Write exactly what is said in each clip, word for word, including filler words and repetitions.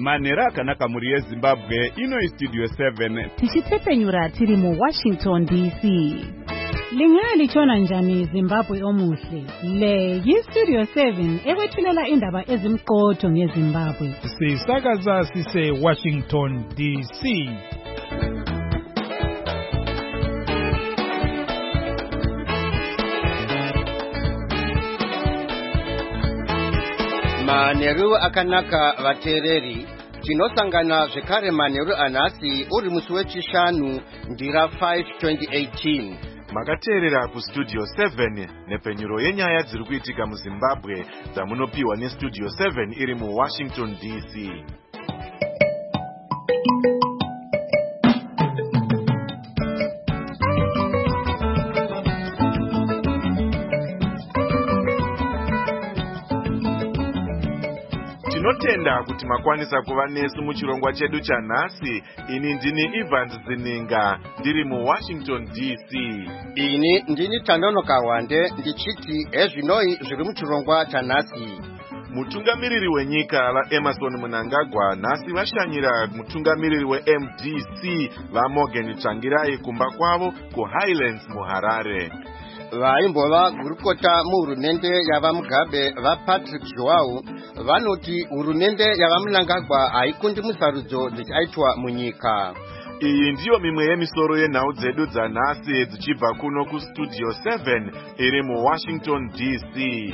manhero akanaka mhuri yeZimbabwe. Ino iStudio seven tichitepfenyura tiri muWashington D C. Lingali chona njani Zimbabwe omuhle. Le yiStudio seven ekwethulela indaba ezimqotho ngeZimbabwe. Sisakaza sise Washington D C. Manheru akanaka vateereri, tinosangana zvekare manheru anhasi uri musi wechishanu ndira five twenty eighteen. Makateerera kuStudio seven nepfenyuro yenyaya dziri kuitika muZimbabwe dzamunopiwa neStudio seven iri muWashington D C. Tinotenda kuti makwanisa kuva nesu muchirongwa chedu chanhasi. Ini ndini Evans Zininga ndiri muWashington D C. Ini ndini Tanono Kawande ndichiti ezvinoi zviri muchirongwa chanhasi. Mutungamiriri wenyika vaEmerson Mnangagwa nhasi vashanyira mutungamiriri weM D C vaMorgan Tsvangirai kumba kwavo kuHighlands muHarare. Vaimbova gurukota muhurumende yavaMugabe vaPatrick Joao vanoti hurumende yavaMnangagwa haikundi musarudzo dzichaitwa munyika. Iyi ndiyo mimwe yemisoro yenhau dzedu dzanhasi dzichibva kuno kuStudio seven iri muWashington D C.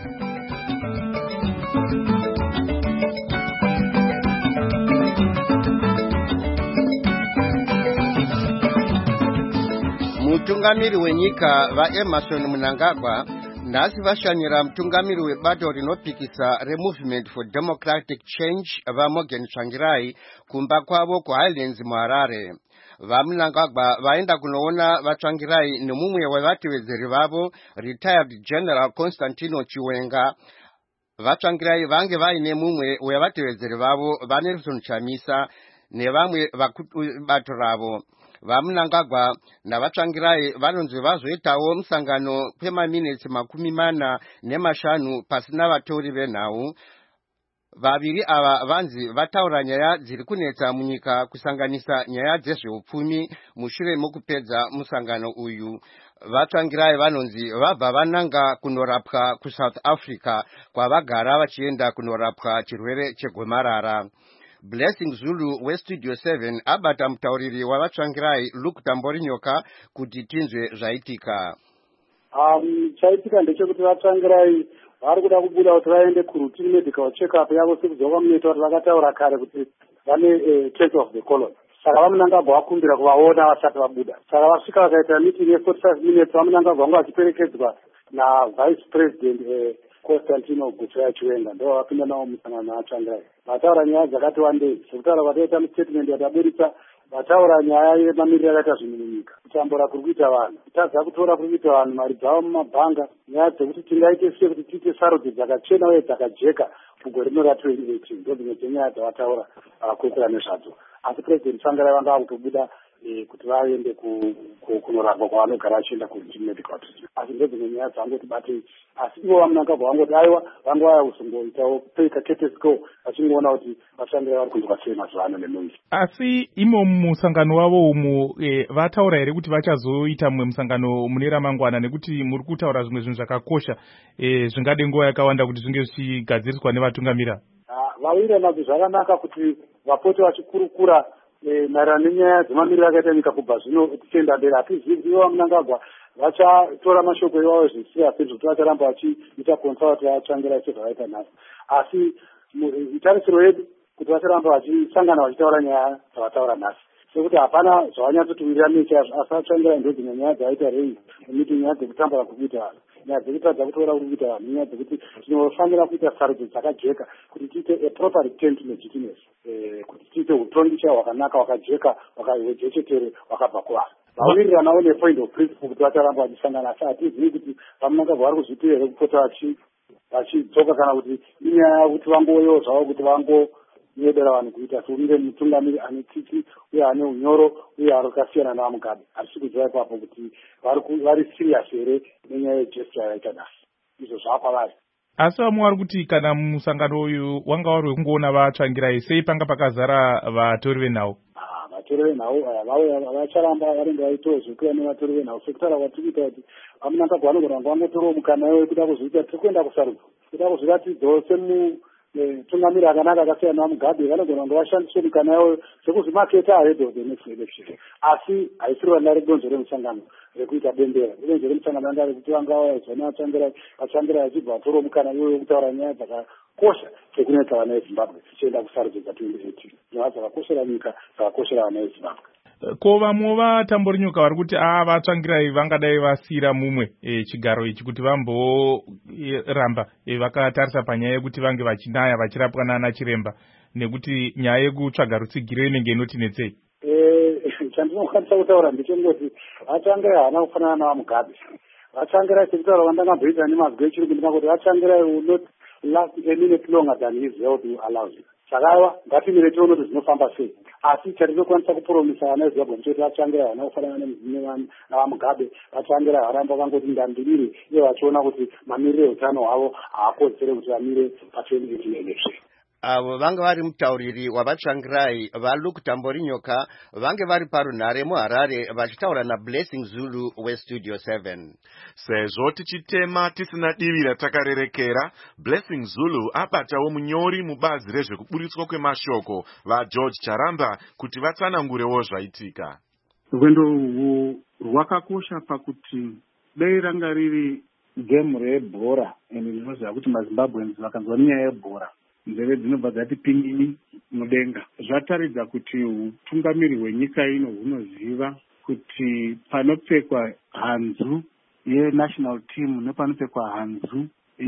Mutungamiri wenyika vaEmerson Mnangagwa nhasi vashanyira mutungamiri webato rinopikisa reMovement for Democratic Change vaMorgan Tsvangirai kumba kwavo kuHighlands muHarare. VaMnangagwa vaenda kunoona vaTsvangirai nemumwe wevatevedzeri vavo retired General Constantino Chiwenga. VaTsvangirai vange vaine mumwe wevatevedzeri vavo vaNelson Chamisa nevamwe vakubato ravo. VaMnangagwa navaTsvangirai vanonzi vazoitawo musangano kwemaminitsi makumi mana nemashanu pasina vatori venhau. Vaviri ava vanzi vataura nyaya dziri kunetsa munyika kusanganisa nyaya dzezveupfumi mushure mokupedza musangano uyu. VaTsvangirai vanonzi vabva vananga kunorapwa kuSouth Africa kwavagara vachienda kunorapwa chirwere chegomarara. Blessing Zulu weStudio seven abata mutauriri wavaTsvangirai Luke Tamborinyoka kuti tinzwe zvaitika. Um, chaitika ndechekuti vaTsvangirai vari kuda kubuda kuti vaende kuroutine medical check-up yavo sekudzoka munoita kuti vakataura kare kuti vane uh, Church of the Colon. Saka vaMnangagwa vakumbira kuvaona vasati vabuda. Saka vasvika vakaita meeting ye forty-five minutes vaMnangagwa vanga vachiperekedzwa naVice President uh, Constantino Chiwenga ndo vapinda navo musangano navaTsvangirai. Vataura nyaya dzakati wandei sekutaura vataita mustatement yataburitsa vataura nyaya yemamiriro yakaita zvinhu munyika, kutambura kuri kuita vanhu, kutadza kutora kuri kuita vanhu mari dzavo mumabhanga, nyaya dzekuti tingaite sei kuti tiite sarudzo dzakachena uye dzakajeka mugore rino ratwenty eighteen ndo dzimwe dzenyaya dzavataura vakakwekura nezvadzo. Asi President Tsvangirai vanga vakutobuda kuti vaende kunorapwa kwavanogara vachienda kuroutine medical treatment. Asi ndedzimwe nyaya dzangoti batei. Asi ivo vaMnangagwa vangoti aiwa vanga vaya kuzongoitawo kupeika ketesco vachingoona kuti vaTsvangirai vari kunzwa sei mazuva ano nemunzi. Asi imo musangano wavo umu e, vataura here kuti vachazoita mumwe musangano mune ramangwana nekuti muri kutaura zvimwe zvinhu zvakakosha e, zvingade nguva yakawanda kuti zvinge zvichigadziriswa nevatungamira? Vawira nazvo zvakanaka kuti vapote vachikurukura maererano nenyaya dzemamiriro akaita nyika kubva zvino tichienda mberi. Hatizivi kuti ivo Mnangagwa vachatora mashoko iwavo zvisira sezvo kuti vacharamba vachiita consult vaTsvangirai sezvavaita nhasi. Asi itarisiro yedu kuti vacharamba vachisangana vachitaura nyaya dzavataura nhasi. Sekuti hapana zvavanyatsoti mecha asi vaTsvangirai ndodzimwe nyaya dzavaita rei meeting, nyaya dzekutambura kuri kuita vanhu, nyaya dzekutadza kutora kuri kuita vanhu, nyaya dzekuti tinofanira kuita sarudzo dzakajeka kuti tiite a proper return to legitimacy, kuti tiite utongicha hwakanaka hwakajeka hwakajechetere hwakabva kuvanhu. Vawiriranawo nepoint of principle kuti vacharamba vachisangana. Asi hatizivi kuti vaMnangagwa vari kuzviita here kupota vachidzoka kana kuti inyaya kuti vangoyewo zvavo kuti vangonyedera vanhu kuita sounge mutungamiri ane tsitsi uye ane unyoro uye arikasiyana navaMugabe. Hatisi kuziva ipapo kuti vari serious here nenyaya yegesture yaita nhasi. Izvo zvapa vari. Asi vamwe vari kuti kana musangano uyu wanga wari wekungoona vatsvangirai, sei panga pakazara vatori venhau? Vatori venhau havacharamba vanenge vaitawo zvekuya nevatori venhau, sekutaura kwatiri kuita kuti vamunangagwa vanogona kunge vangotorawo mukana iwoyo kuda kuzviita tiri kuenda kusarudzo, kuda kuzviratidzawo semutungamiri akanaka akasiyana naMugabe, vanogona kunge vashandiswe mukana iwoyo sekuzvimaketa ahead of the next election. Asi haisiri vana redonzo remusangano rekuita bembera, idonzo remusangano ranga rekuti vanga vaizona vatsvangirai vatsvangirai vachibva vatorowo mukana iwoyo kutaura nyaya dzakakosha dzekunetsa vana veZimbabwe tichienda kusarudzo dza-twenty eighteen, nyaya dzakakoshera nyika, dzakakoshera vana veZimbabwe. Ko vamwe vatambori nyoka vari kuti a vatsvangirai vangadai vasiyira mumwe e, chigaro ichi kuti vamboramba e, vakatarisa panyaya yekuti vange vachinaya vachirapwa nana chiremba, nekuti nyaya yekutsvaga rutsigiro inenge inotinetsei. Chandinokwanisa kutaura ndechengoti vatsvangirai havana kufanana navaMugabe. Vatsvangirai sekutaura vandangamboita nemazwi echirungu ndinoti vatsvangirai will not last a minute longer than his health allows it. Zvakaiwa ngatimire tione kuti zvinofamba sei. Asi chatinokwanisa kupromisa vana veZimbabwe ndechoti vatsvangirai havana kufanana navaMugabe, vatsvangirai varamba vangoti ndandirire iye vachiona kuti mamiriro eutano hwavo haakodzere kuti vamire pa-twenty eighteen election. Avo vanga vari mutauriri wavatsvangirai vaLuke Tamborinyoka vange vari parunhare muHarare vachitaura naBlessing Zulu weStudio seven. Sezvo tichitema tisina divi ratakarerekera, Blessing Zulu abatawo munyori mubazi rezvekuburitswa kwemashoko vaGeorge Charamba kuti vatsanangurewo zvaitika. Rwendo urwu rwakakosha pakuti dai ranga riri gemu rebhora, ende ndinoziva kuti maZimbabweans vakanzwa nyaya yebhora nzeve dzinobva dzati pinini mudenga. Zvataridza kuti utungamiri hwenyika ino hunoziva kuti panopfekwa hanzu yenational team nepanopfekwa hanzu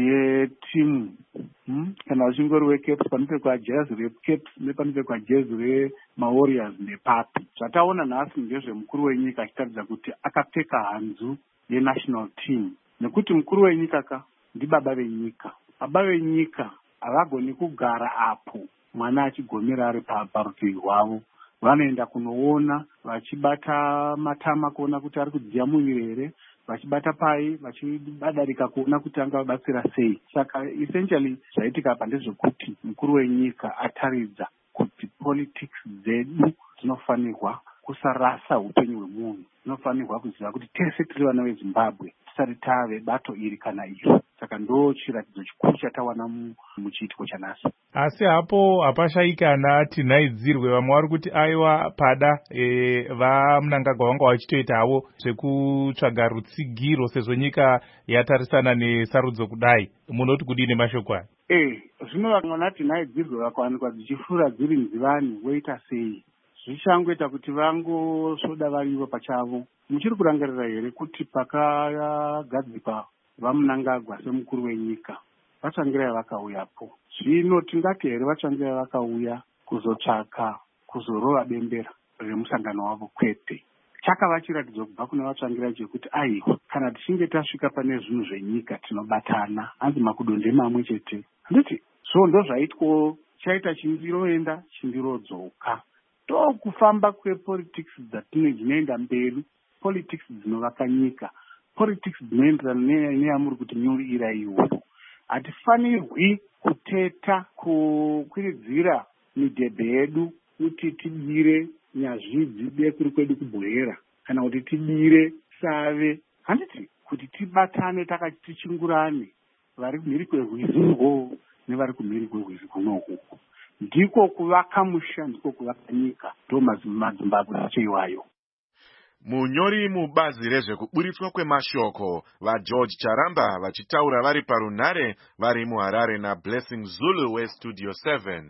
yetimu hmm? kana uchingori weCaps panopfekwa jezi reCaps nepanopfekwa jezi remaWarriors nepapi. Zvataona nhasi ndezvemukuru wenyika achitaridza kuti akapfeka hanzu yenational team, nekuti mukuru wenyika ka ndibaba venyika. Baba venyika havagoni kugara apo mwana achigomera ari parutivi rwavo. Vanoenda kunoona vachibata matama kuona kuti ari kudziya muviri here, vachibata pai vachibadarika kuona kuti angavabatsira sei. Saka essentially zvaitika apa ndezvekuti mukuru wenyika ataridza kuti politics dzedu dzinofanirwa kusarasa upenyu hwemunhu, dzinofanirwa kuziva kuti tese tiri vana veZimbabwe tisati tave bato iri kana iro. Saka ndo chiratidzo chikuru chatawana muchiitiko chanhasi. Asi hapo hapashaikana tinhaidzirwe vamwe vari kuti aiwa pada e, vaMnangagwa vanga vachitoita havo zvekutsvaga rutsigiro sezvo nyika yatarisana nesarudzo kudai. Munoti kudini mashoko aya? Eh, zvino vamwana tinhaidzirwe vakawanikwa dzichifura dziri nzivani voita sei? Zvichangoita kuti vangosvoda varivo pachavo. Muchiri kurangarira here kuti pakagadzikwa vaMnangagwa semukuru wenyika vatsvangirai vakauyapo? Zvino tingati here vatsvangirai vakauya kuzotsvaka kuzorova bembera remusangano wavo? Kwete. Chakava chiratidzo kubva kuna vatsvangirai chekuti aiwa, kana tichinge tasvika pane zvinhu zvenyika tinobatana, hanzi makudonde mamwe chete. Handiti so ndo zvaitwawo, chaita chindiroenda chindirodzoka. Ndokufamba kwepolitics dzinoenda mberi, politics dzinovaka nyika, politics dzinoenderana neyamuri kuti nyuira iwo. Hatifanirwi kuteta kukwiridzira midhebhe yedu kuti tidire nyazvidzi dekuri kwedu kubwera, kana kuti tidire save. Handiti kuti tibatane takati tichingurane, vari kumhiri kwerwiziwo nevari kumhiri kwerwizi kuno uku. Ndiko kuvaka musha, ndiko kuvaka nyika, ndo maZimbabwe acho iwayo. Munyori mubazi rezvekuburitswa kwemashoko vaGeorge Charamba vachitaura vari parunhare vari muHarare naBlessing Zulu weStudio seven.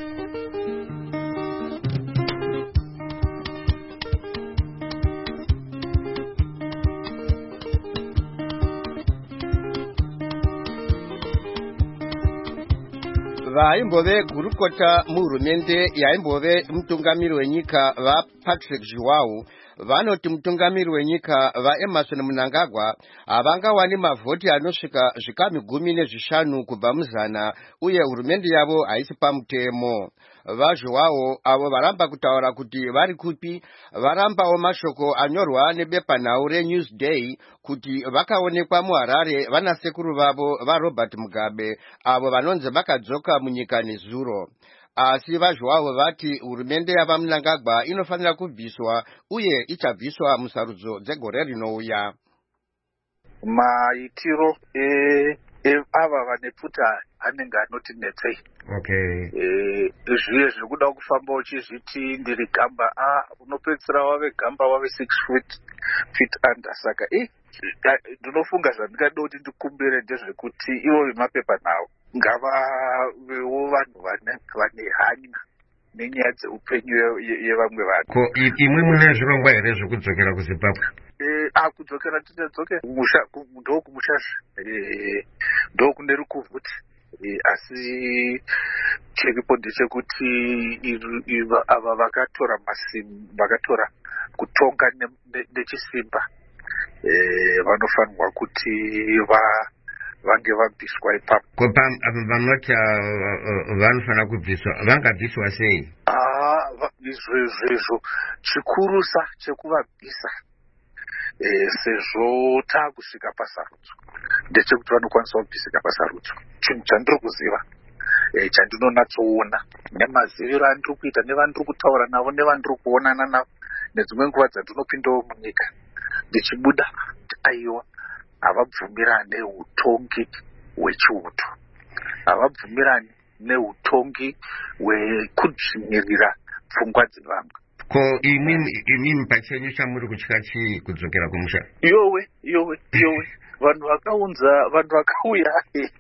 Vaimbove gurukota muhurumende yaimbove mutungamiri wenyika vaPatrick Zviwawu vanoti mutungamiri wenyika vaEmmerson Mnangagwa havangawani mavhoti anosvika zvikami gumi nezvishanu kubva muzana, uye hurumende yavo haisi pamutemo. vaJoao avo varamba kutaura kuti vari kupi varambawo mashoko anyorwa nebepanhau reNewsday kuti vakaonekwa muHarare vanasekuru vavo vaRobert Mugabe avo vanonzi vakadzoka munyika nezuro. Asi vaJoao vati hurumende yavaMnangagwa inofanira kubviswa uye ichabviswa musarudzo dzegore rinouya. Maitiro e ava vanepfuta anenge anoti netsei. Okay. Eh zviye zvikuda kufamba uchizviti ndiri gamba ah unopedzera wave gamba wave six feet feet under saka eh ndinofunga zvandingada kuti ndikumbire ndezvekuti ivo vemapepa nawo ngava vewo vanhu vane vane hanya nenyaya dzeupenyu yevamwe vanhu. Ko imwe mune zvirongwa here zvekudzokera kuZimbabwe? Eh akudzokera titadzoke kumusha ndo kumushasha eh ndo kune rukuvuti eh asi chiripo ndechekuti ava vakatora masimba vakatora kutonga nechisimba eh vanofanirwa kuti va vange vabviswa ipapo. Ko vanoti vanofanira kubviswa vangabviswa sei? Ah izvezvo chikurusa chekuvabvisa eh sezvo taakusvika pasarudzo ndechekuti vanokwanisa kubvisika pasarudzo. Chinhu chandiri kuziva eh chandinonatsoona nemaziviro andiri kuita nevandiri kutaura navo nevandiri kuonana navo nedzimwe nguva dzandinopindawo munyika ndichibuda aiwa havabvumirani neutongi hwechiuto, havabvumirani neutongi hwekudzvinyirira pfungwa dzevamwe. Ko imimi pachenyu chamuri kutya chii kudzokera kumusha? Iyowe iyowe iyowe vanhu vakaunza vanhu vakauya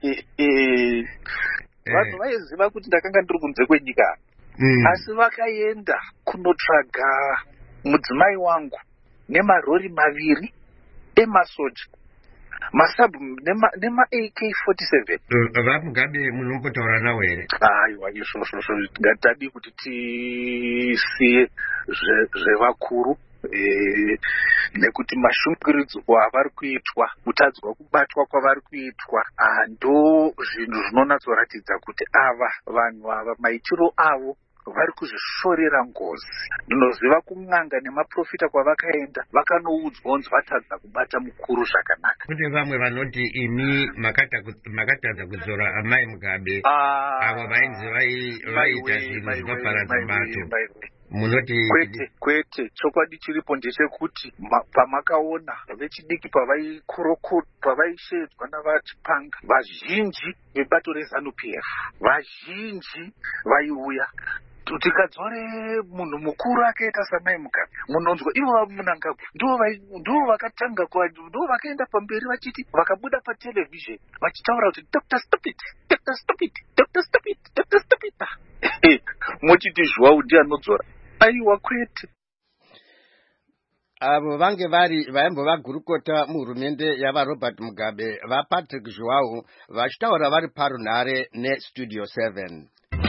vanhu vaiziva kuti ndakanga ndiri kunze kwenyika asi vakaenda kunotsvaga mudzimai wangu nemarori maviri emasoja masabu nema A K forty-seven. VaMugabe munombotaura nawo here? Aiwa izvozvo ngatadi kuti tisiye zvevakuru eh nekuti mashungiridzwa avari kuitwa kutadzwa kubatwa kwavari kuitwa ando zvinhu zvinonatsoratidza kuti ava vanhu ava maitiro avo vari kuzvishorera ngozi. Ndinoziva kun'anga nemaprofita kwavakaenda vakanoudzwa kunzi vatadza kubata mukuru zvakanaka. Kune vamwe vanoti imi makatadza kudzora amai Mugabe avo vainzi vaita zvinhu zvinoparadza bato. Munoti kwete kwete chokwadi chiripo ndechekuti pamakaona vechidiki pavaikurukura pavaishedzwa navachipanga vazhinji vebato reZANU P F vazhinji vaiuya tikadzore munhu mukuru akaita samai Mugabe munonzwa ivo vaMnangagwa ndo vakatanga ndo vakaenda pamberi vachiti vakabuda patelevhizheni vachitaura kuti Doctor Stop It, Doctor Stop It, Doctor Stop It, Doctor Stop It. Mochiti Joao ndiye anodzora aiwa kwete. Avo vange vari vaimbo vagurukota muhurumende yavaRobert Mugabe vaPatrick Joao vachitaura vari parunhare neStudio seven.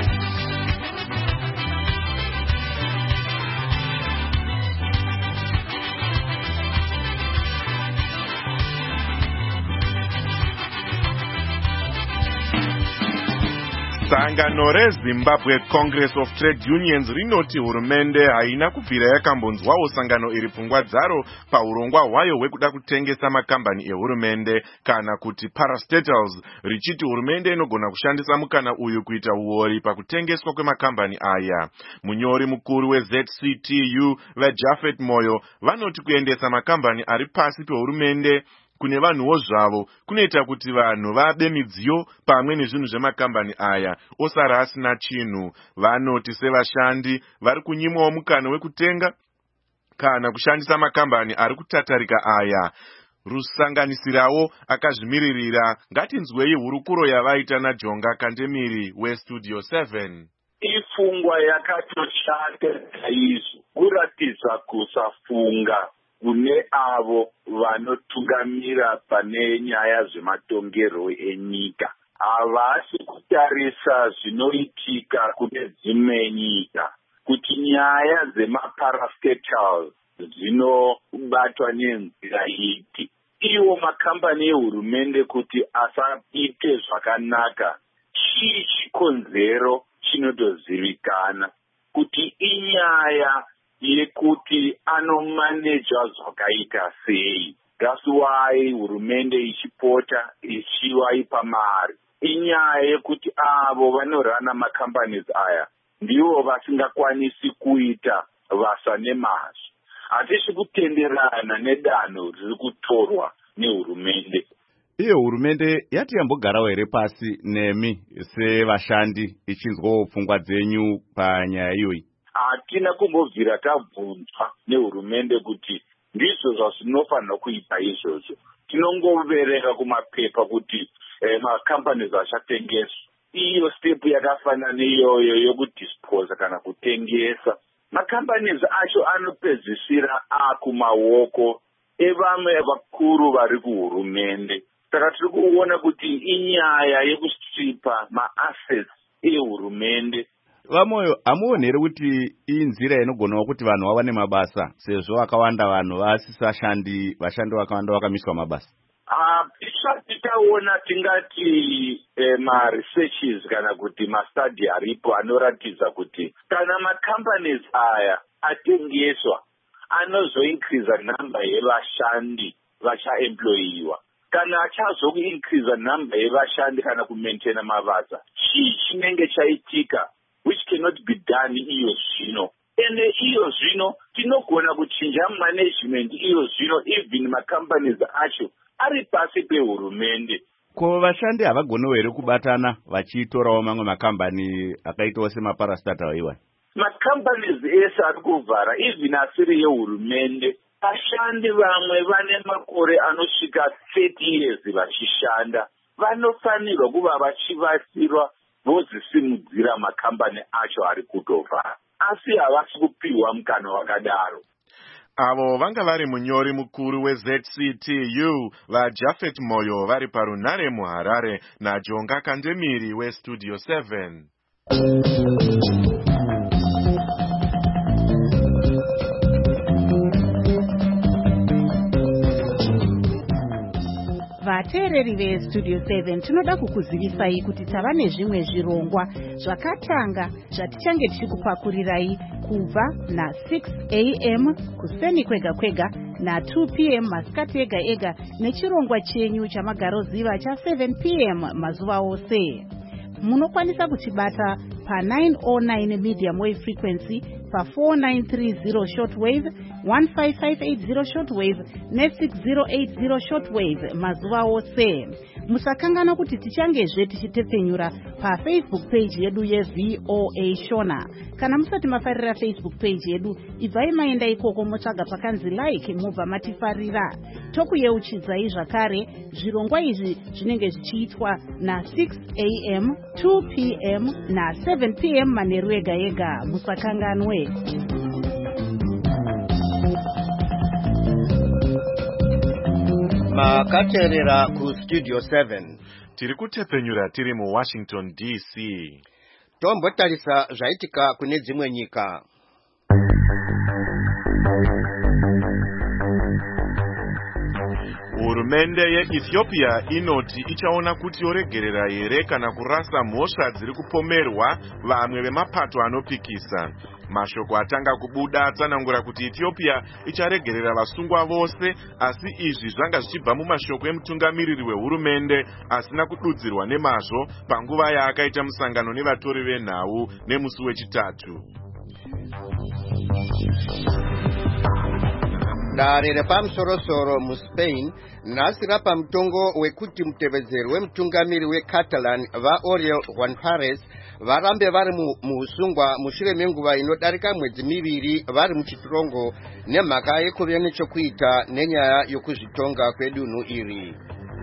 Sangano reZimbabwe Congress of Trade Unions rinoti hurumende haina kubvira yakambonzwawo sangano iri pfungwa dzaro paurongwa hwayo hwekuda kutengesa makambani ehurumende kana kuti parastatals, richiti hurumende inogona kushandisa mukana uyu kuita uori pakutengeswa kwemakambani aya. Munyori mukuru weZ C T U vaJafet Moyo vanoti kuendesa makambani ari pasi pehurumende kune vanhuwo zvavo kunoita kuti vanhu vabe midziyo pamwe nezvinhu zvemakambani aya osara asina chinhu. Vanoti sevashandi vari kunyimwawo mukana wekutenga kana kushandisa makambani ari kutatarika aya. Rusanganisirawo akazvimiririra. Ngatinzwei hurukuro yavaita naJonga Kandemiri weStudio seven. Ifungwa yakatoshata chaizvo kuratidza kusafunga kune avo vanotungamira pane nyaya zvematongerwo enyika. Havasi kutarisa zvinoitika kune dzimwe nyika kuti nyaya dzemaparastatals dzinobatwa nenzira ipi. Iwo makambani ehurumende kuti asaite zvakanaka chii chikonzero chinotozivikana kuti inyaya yekuti anomanejwa zvakaita sei. That's why hurumende ichipota ichivaipa mari. Inyaya yekuti avo vanorana macompanies aya ndivo vasingakwanisi kuita basa nemazvo. Hatisi kutenderana nedanho riri kutorwa nehurumende. Iyo hurumende yati yambogarawo here pasi nemi sevashandi ichinzwawo pfungwa dzenyu panyaya iyoyi? Hatina kumbobvira tabvunzwa nehurumende kuti ndizvo zvazvinofanira kuita izvozvo. Tinongovereka kumapepa kuti eh, macompanies achatengeswa. Iyo step yakafanana neiyoyo yokudisposa kana kutengesa. Macompanies acho anopedzisira akumaoko evamwe vakuru vari kuhurumende. Saka tiri kuona kuti inyaya yekustripa maassets ehurumende. Vamoyo, hamuoni here kuti inzira inogonawo kuti vanhu vawane mabasa sezvo vakawanda vanhu vasisashandi, vashandi vakawanda vakamiswa mabasa? Tisati taona tingati eh, ma-researches kana kuti ma-study aripo anoratidza kuti kana ma-companies aya atengeswa anozoincreasa number yevashandi vachaemployiwa. Kana achazoincreasa number yevashandi kana kumaintaina mabasa, chii chinenge chaitika which cannot be done iyo zvino. Ende iyo zvino tinogona kuchinja management iyo zvino even ma-companies acho ari pasi pehurumende. Ko vashandi havagonewo here kubatana vachitorawo mamwe makambani akaitawo semaparastata iwa? Ma-companies ese ari kuvhara even asiri yehurumende. Vashandi vamwe vane makore anosvika thirty years vachishanda. Vanofanirwa kuva vachivatsirwa vozisimudzira makambani acho ari kutovhara. Asi havasi kupiwa mukana wakadaro. Avo vanga vari munyori mukuru we-Z C T U vaJafet Moyo vari parunare muHarare naJonga Kandemiri weStudio seven. Vateereri veStudio seven tinoda kukuzivisai kuti tava nezvimwe zvirongwa zvakatanga zvatichange tichikupakurirai kubva na-six a m kuseni kwega kwega na-two p m masikati ega ega nechirongwa chenyu chamagaroziva cha-seven p m mazuva ose. Munokwanisa kutibata pa-nine oh nine medium wave frequency, pa-four nine three zero shortwave, fifteen five eight zero shortwave ne-six zero eight zero shortwave mazuva ose. Musakangana kuti tichangezve tichitepfenyura pa-Facebook page yedu ye-V O A Shona. Kana musati mafarira Facebook page yedu, ibvai maenda ikoko motsvaga pakanzi like mubva matifarira. Tokuyeuchidzai zvakare zvirongwa izvi zvinenge zvichiitwa na-six a m, two p m na-seven p m manheru ega ega. Musakanganwe. Makateerera kuStudio seven. Tiri kutepfenyura tiri muWashington D C. Tombotarisa zvaitika kune dzimwe nyika. Hurumende yeEthiopia inoti ichaona kuti yoregerera here kana kurasa mhosva dziri kupomerwa vamwe vemapato anopikisa. Mashoko atanga kubuda atsanangura kuti Ethiopia icharegerera vasungwa vose, asi izvi zvanga zvichibva mumashoko emutungamiriri wehurumende asina kududzirwa nemazvo panguva yaakaita musangano nevatori venhau nemusi wechitatu. Dare repamusoro-soro muSpain nhasi rapa mutongo wekuti mutevedzeri wemutungamiri weCatalan vaOriol Junqueras varambe vari muusungwa mushure menguva inodarika mwedzi miviri vari muchitirongo nemhaka yekuve nechokuita nenyaya yokuzvitonga kwedunhu iri.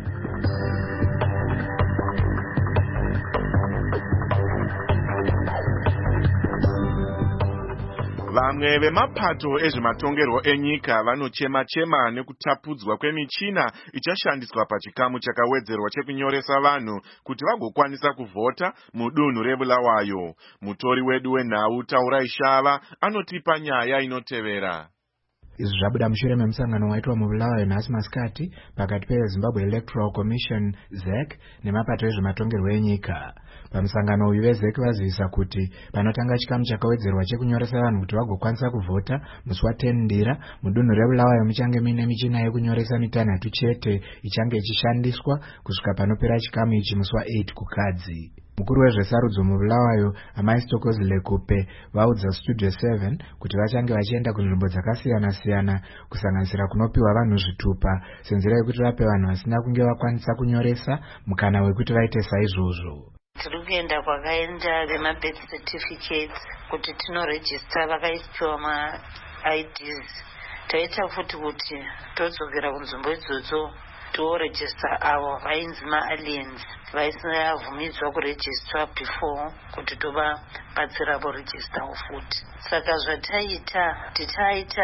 Vamwe vemapato ezvematongerwo enyika vanochema-chema nekutapudzwa kwemichina ichashandiswa pachikamu chakawedzerwa chekunyoresa vanhu kuti vagokwanisa kuvhota mudunhu reBulawayo. Mutori wedu wenhau Taurai Shava anotipa nyaya inotevera. izvi zvabuda mushure memusangano waitwa mubulawayo nhasi masikati pakati pezimbabwe electoral commission Z E C nemapato ezvematongerwo enyika. Pamusangano uyu vezek vazivisa kuti panotanga chikamu chakawedzerwa chekunyoresa vanhu kuti vagokwanisa kuvhota musi wa10 ndira mudunhu rebulawayo muchange muine michina yekunyoresa mitanhatu chete ichange ichishandiswa kusvika panopera chikamu ichi musi wa8 kukadzi. Mukuru wezvesarudzo mubulawayo amai Stokozi Lekupe vaudza Studio seven kuti vachange vachienda kunzvimbo dzakasiyana-siyana kusanganisira kunopiwa vanhu zvitupa senzira yekuti vape vanhu vasina kunge vakwanisa kunyoresa mukana wekuti vaite saizvozvo. Tiri kuenda kwakaenda vemabirth certificates kuti tinorejista vakaiswa ma-I Ds. Taita futi kuti todzokera kunzvimbo idzodzo toorejista avo vainzi ma-aliens vaisabvumidzwa kurejistwa before kuti tovabatsira vorejista futi. Saka zvataita titaita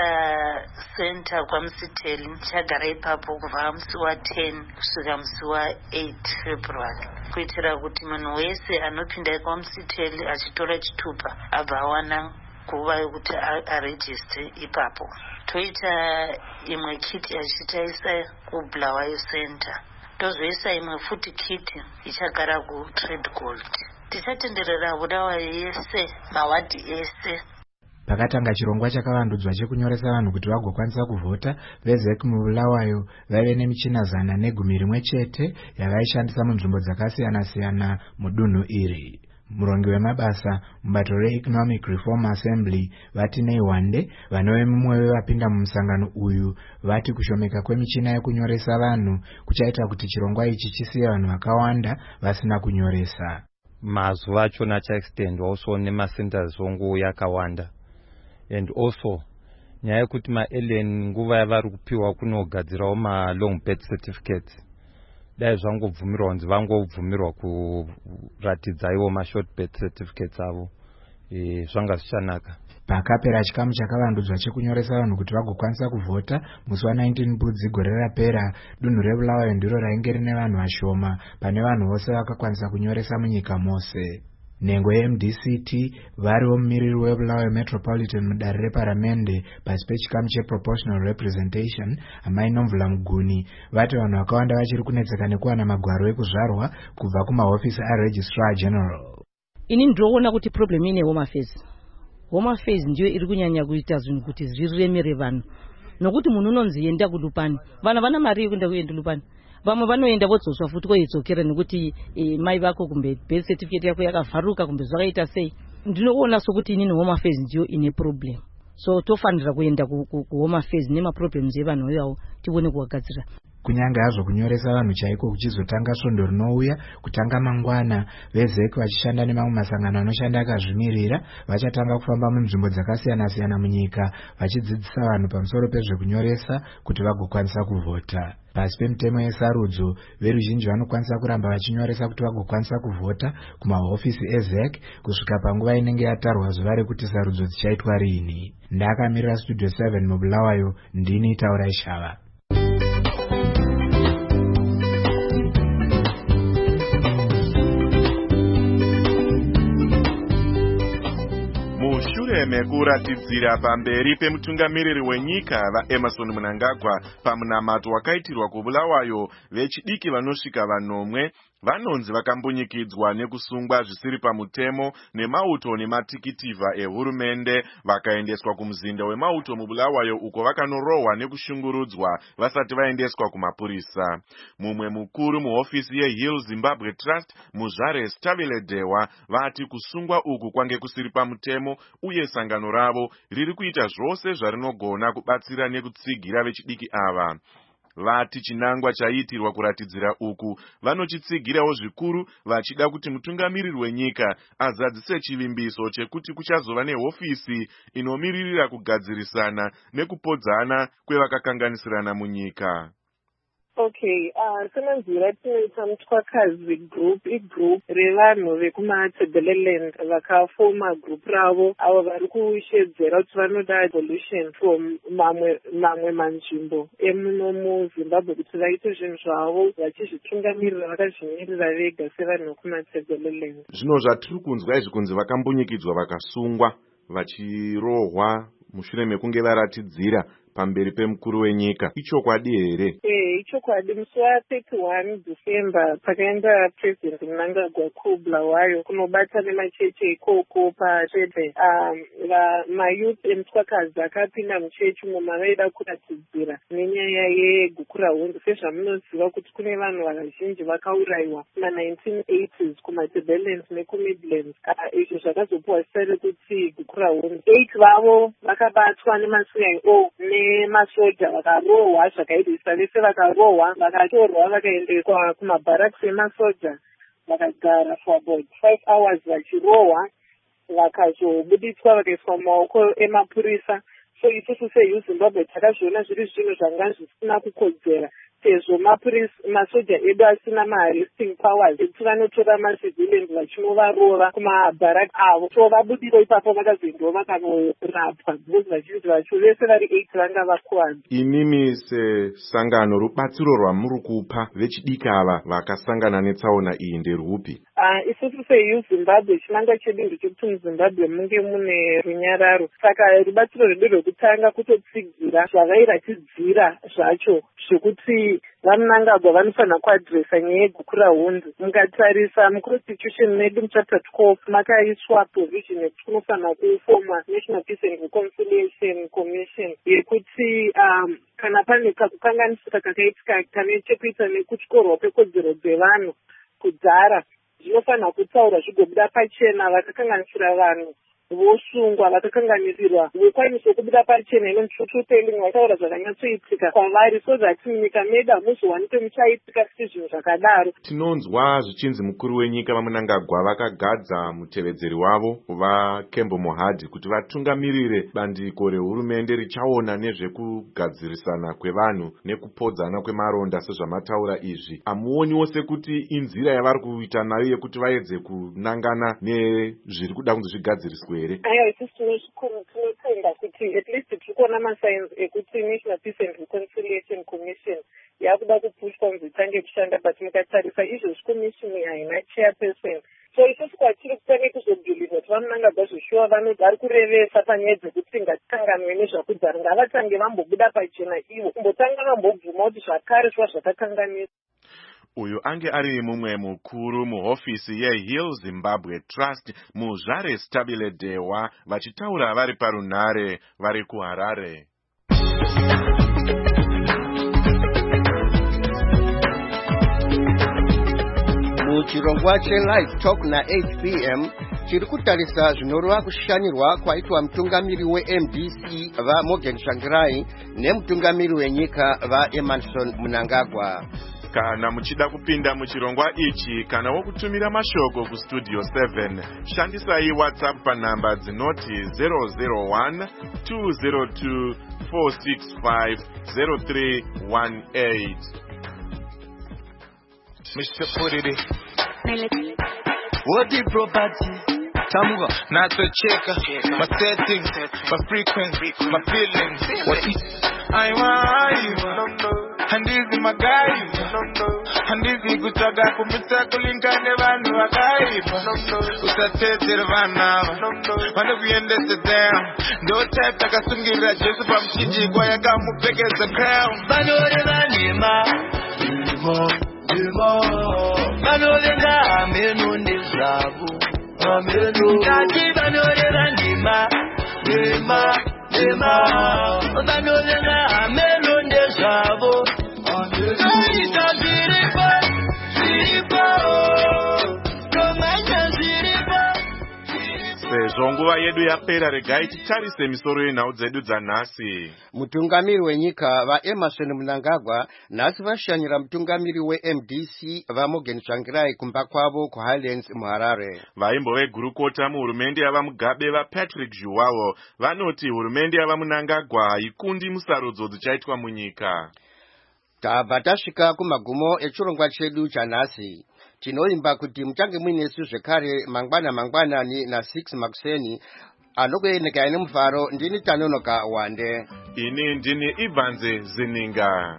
center kwaMusiteli chagara ipapo kubva musi wa10 kusvika musi wa8 February kuitira kuti munhu wese anopinda kwaMusiteli achitora chitupa abva awana nguva yokuti arejiste ipapo. Toita imwe kiti yachitaisa kuBulawayo Center. Tozoisa imwe futi kiti ichagara kuTrade Gold. Tichatenderera Bulawayo yese mawadi ese. Pakatanga chirongwa chakavandudzwa chekunyoresa vanhu kuti vagokwanisa kuvhota, vezek mubulawayo vaive nemichina zana negumi rimwe chete yavaishandisa munzvimbo dzakasiyana-siyana mudunhu iri. Murongi wemabasa mubato reEconomic Reform Assembly vati Neiwande vanove mumwe wevapinda mumusangano uyu vati kushomeka kwemichina yekunyoresa vanhu kuchaita kuti chirongwa ichi chisiye vanhu vakawanda vasina kunyoresa. Mazuva achona achaextendwa also nemasenters ongo yakawanda. And also nyaya yekuti ma-alien nguva yavari kupiwa kunogadzirawo ma-long birth certificates. Dai zvangobvumirwa kunzi vangobvumirwa kuratidza ivo ma-short birth certificates avo. E, zvanga zvichanaka. Pakapera chikamu chakavandudzwa chekunyoresa vanhu kuti vagokwanisa kuvhota musi wa19 Budzi gore rapera, dunhu reBulawayo ndiro rainge rine vanhu vashoma pane vanhu vose vakakwanisa kunyoresa munyika mose. Nhengo ye-M D C T variwo mumiriri weBulawayo Metropolitan mudare reparamende pasi pechikamu cheproportional representation amai Nomvula Muguni vati vanhu vakawanda vachiri kunetseka nekuwana magwaro ekuzvarwa kubva kumahofisi aRegistrar General. Ini ndinoona kuti problem ine Home Affairs. Home Affairs ndiyo iri kunyanya kuita zvinhu kuti zviremere vanhu. Nokuti munhu unonzi enda kuLupani. Vanhu vana mari yekuenda kuenda Lupani. Vamwe vanoenda vodzoswa futi koidzokera nekuti e, mai vako kumbe birth certificate yako yakavharuka kumbe zvakaita sei. Ndinoona sokuti inini Home Affairs ndiyo ine problem. So tofanira kuenda ku, ku, ku Home Affairs nema problems evanhu yavo tione kuwagadzira. Kunyange hazvo kunyoresa vanhu chaiko kuchizotanga svondo rinouya kutanga mangwana, vezek vachishanda nemamwe masangano anoshanda akazvimirira vachatanga kufamba munzvimbo dzakasiyana-siyana munyika vachidzidzisa vanhu pamusoro pezvekunyoresa kuti vagokwanisa kuvhota. Pasi pemutemo yesarudzo, veruzhinji vanokwanisa kuramba vachinyoresa kuti vagokwanisa kuvhota kumahofisi ezek kusvika panguva inenge yatarwa zuva rekuti sarudzo dzichaitwa riini. Ndakamirira Studio seven mubulawayo, ndini Taurai Shava. Mushure mekuratidzira pamberi pemutungamiriri wenyika vaEmerson Mnangagwa pamunamato wakaitirwa kuBulawayo, vechidiki vanosvika vanomwe vanonzi vakambunyikidzwa nekusungwa zvisiri pamutemo nemauto nematikitivha ehurumende vakaendeswa kumuzinda wemauto muBulawayo uko vakanorohwa nekushungurudzwa vasati vaendeswa kumapurisa. Mumwe mukuru muhofisi yeHill Zimbabwe Trust Muzvare Stavile Dewa vati kusungwa uku kwange kusiri pamutemo uye sangano ravo riri kuita zvose zvarinogona kubatsira nekutsigira vechidiki ava. Vati chinangwa chaitirwa kuratidzira uku vanochitsigirawo zvikuru vachida kuti mutungamiriri wenyika azadzise chivimbiso chekuti kuchazova nehofisi inomiririra kugadzirisana nekupodzana kwevakakanganisirana munyika. Okay, uh, sinonzira tinoita mutwakazi group, igroup revanhu vekumaTebeleland vakafoma group ravo avo vari kushedzera kuti vanoda evolution from mamwe mamwe manzvimbo emuno muZimbabwe kuti vaite zvinhu zvavo vachizvitungamirira vakazvimirira vega sevanhu vekumaTebeleland. Zvino zvatiri kunzwa izvi kunzi vakambunyikidzwa vakasungwa vachirohwa mushure mekunge varatidzira pamberi pemukuru wenyika. Ichokwadi here? Eh, ichokwadi. Musi wa31 December pakaenda President Mnangagwa kuBulawayo kunobata nemachechi ikoko paChete. Um, mayouth eMtwakazi akapinda muchechi umo mavaida kuratidzira nenyaya yegukurahundi. Sezvamunoziva kuti kune vanhu vazhinji vakaurayiwa kuma-nineteen eighties kumaTebellands nekuMidlands. Izvo zvakazopuwa zita rekuti gukurahundi. Eight vavo vakabatwa nemaC I O nemasoja vakarohwa zvakaidisa. Vese vakarohwa vakatorwa vakaendeswa kumabharaks emasoja vakagara for about five hours vachirohwa vakazobuditswa vakaiswa mumaoko emapurisa. So isusu seYouth Zimbabwe takazviona zviri zvinhu zvanga zvisina kukodzera sezvo mapurisa masoja edu asina ma-arresting powers ekuti vanotora macivilians vachinovarova kumabharak avo. So vabudiro ipapo vakazoendawo vakanorapwa because vazhinji vacho vese vari eight vanga vakuwadza. Imimi sesangano rubatsiro rwamuri kupa vechidiki ava vakasangana netsaona iyi nderwupi? Uh, isusu seYouth Zimbabwe chinanga chedu ndechekuti muZimbabwe munge mune runyararo. Saka rubatsiro rwedu rwekutanga kutotsigira zvavairatidzira zvacho zvokuti vaMnangagwa vanofanira kuadhiresa nyaya yegukurahundi. Mukatarisa muconstitution medu muchapter twelve makaiswa provision yekuti kunofanira kufoma National Peace and Reconciliation Commission yekuti um, kana pane kakukanganisika kakaitika kane chekuita nekutyorwa kwekodzero dzevanhu kudzara zvinofanira kutaura zvigobuda pachena. Vakakanganisira vanhu vosungwa, vakakanganisirwa vokwaniswa kubuda pachena. Ino truth-telling vataura zvakanyatsoitika kwavari so that munyika medu hamuzowanikwe muchaitika futi zvinhu zvakadaro. Tinonzwa zvichinzi mukuru wenyika vaMnangagwa vakagadza mutevedzeri wavo kuva Kembo Mohadi kuti vatungamirire bandiko rehurumende richaona nezvekugadzirisana kwevanhu nekupodzana kwemaronda. Sezvamataura izvi, hamuoniwo sekuti inzira yavari kuita nayo yekuti vaedze kunangana nezviri kuda kunzi zvigadziriswe here? Aiwa, isusu tinotenda kuti at least tiri kuona masigns ekuti National Peace and Reconciliation Commission yakuda kupushwa kunzi itange kushanda, but mukatarisa izvozvi komishini haina chairperson. So isusu kwatiri kutange kuzobhiliva kuti vaMnangagwa zvoshuwa vari kurevesa panyaya dzekuti ngatikanganwe nezvakudzara. Ngavatange vambobuda pachena ivo kumbotanga vambobvuma kuti zvakare zviva zvakakanganisa. Uyu ange ari mumwe mukuru muhofisi yeHeal Zimbabwe Trust muZvare Stabile Dewa vachitaura vari parunhare vari kuHarare. Muchirongwa cheLive Talk na eight p m chiri kutarisa zvinoreva kushanirwa kwaitwa mutungamiri weM D C vaMorgan Tsvangirai nemutungamiri wenyika vaEmmerson Mnangagwa. Kana muchida kupinda muchirongwa ichi kana wokutumira mashoko kustudio seven, shandisai WhatsApp panhamba dzinoti zero zero one two zero two four six five zero three one eight. Mister Purity, what the property? Tamuga, not to check my settings, my frequency, my feelings. What is I want you? And this is my guy. And this is good to go for me. Circling can never know a guy. Who's a tete vana? When we end this down, don't take a single just from Chiji. Why I got more big as the crown. Banore Vanima, Banore Menu Nizabu, Amenu, Banore Vanima, Nima, Nima, Banore Menu Nizabu. Sezvo nguva yedu yapera, regai titarise misoro yenhau dzedu dzanhasi. Mutungamiri wenyika vaEmmerson Mnangagwa nhasi vashanyira mutungamiri weM D C vaMorgan Tsvangirai kumba kwavo kuHighlands muHarare. Vaimbo vegurukota muhurumende yavaMugabe vaPatrick Zhuwavo vanoti hurumende yavaMnangagwa haikundi musarudzo dzichaitwa munyika. Tabva tasvika kumagumo echirongwa chedu chanhasi. Tinoimba kuti mutange muinesu zvekare mangwana mangwanani na six makuseni anokuendeka ine mufaro. Ndini Tanonoka Wande. Ini ndini Ivanze Zininga.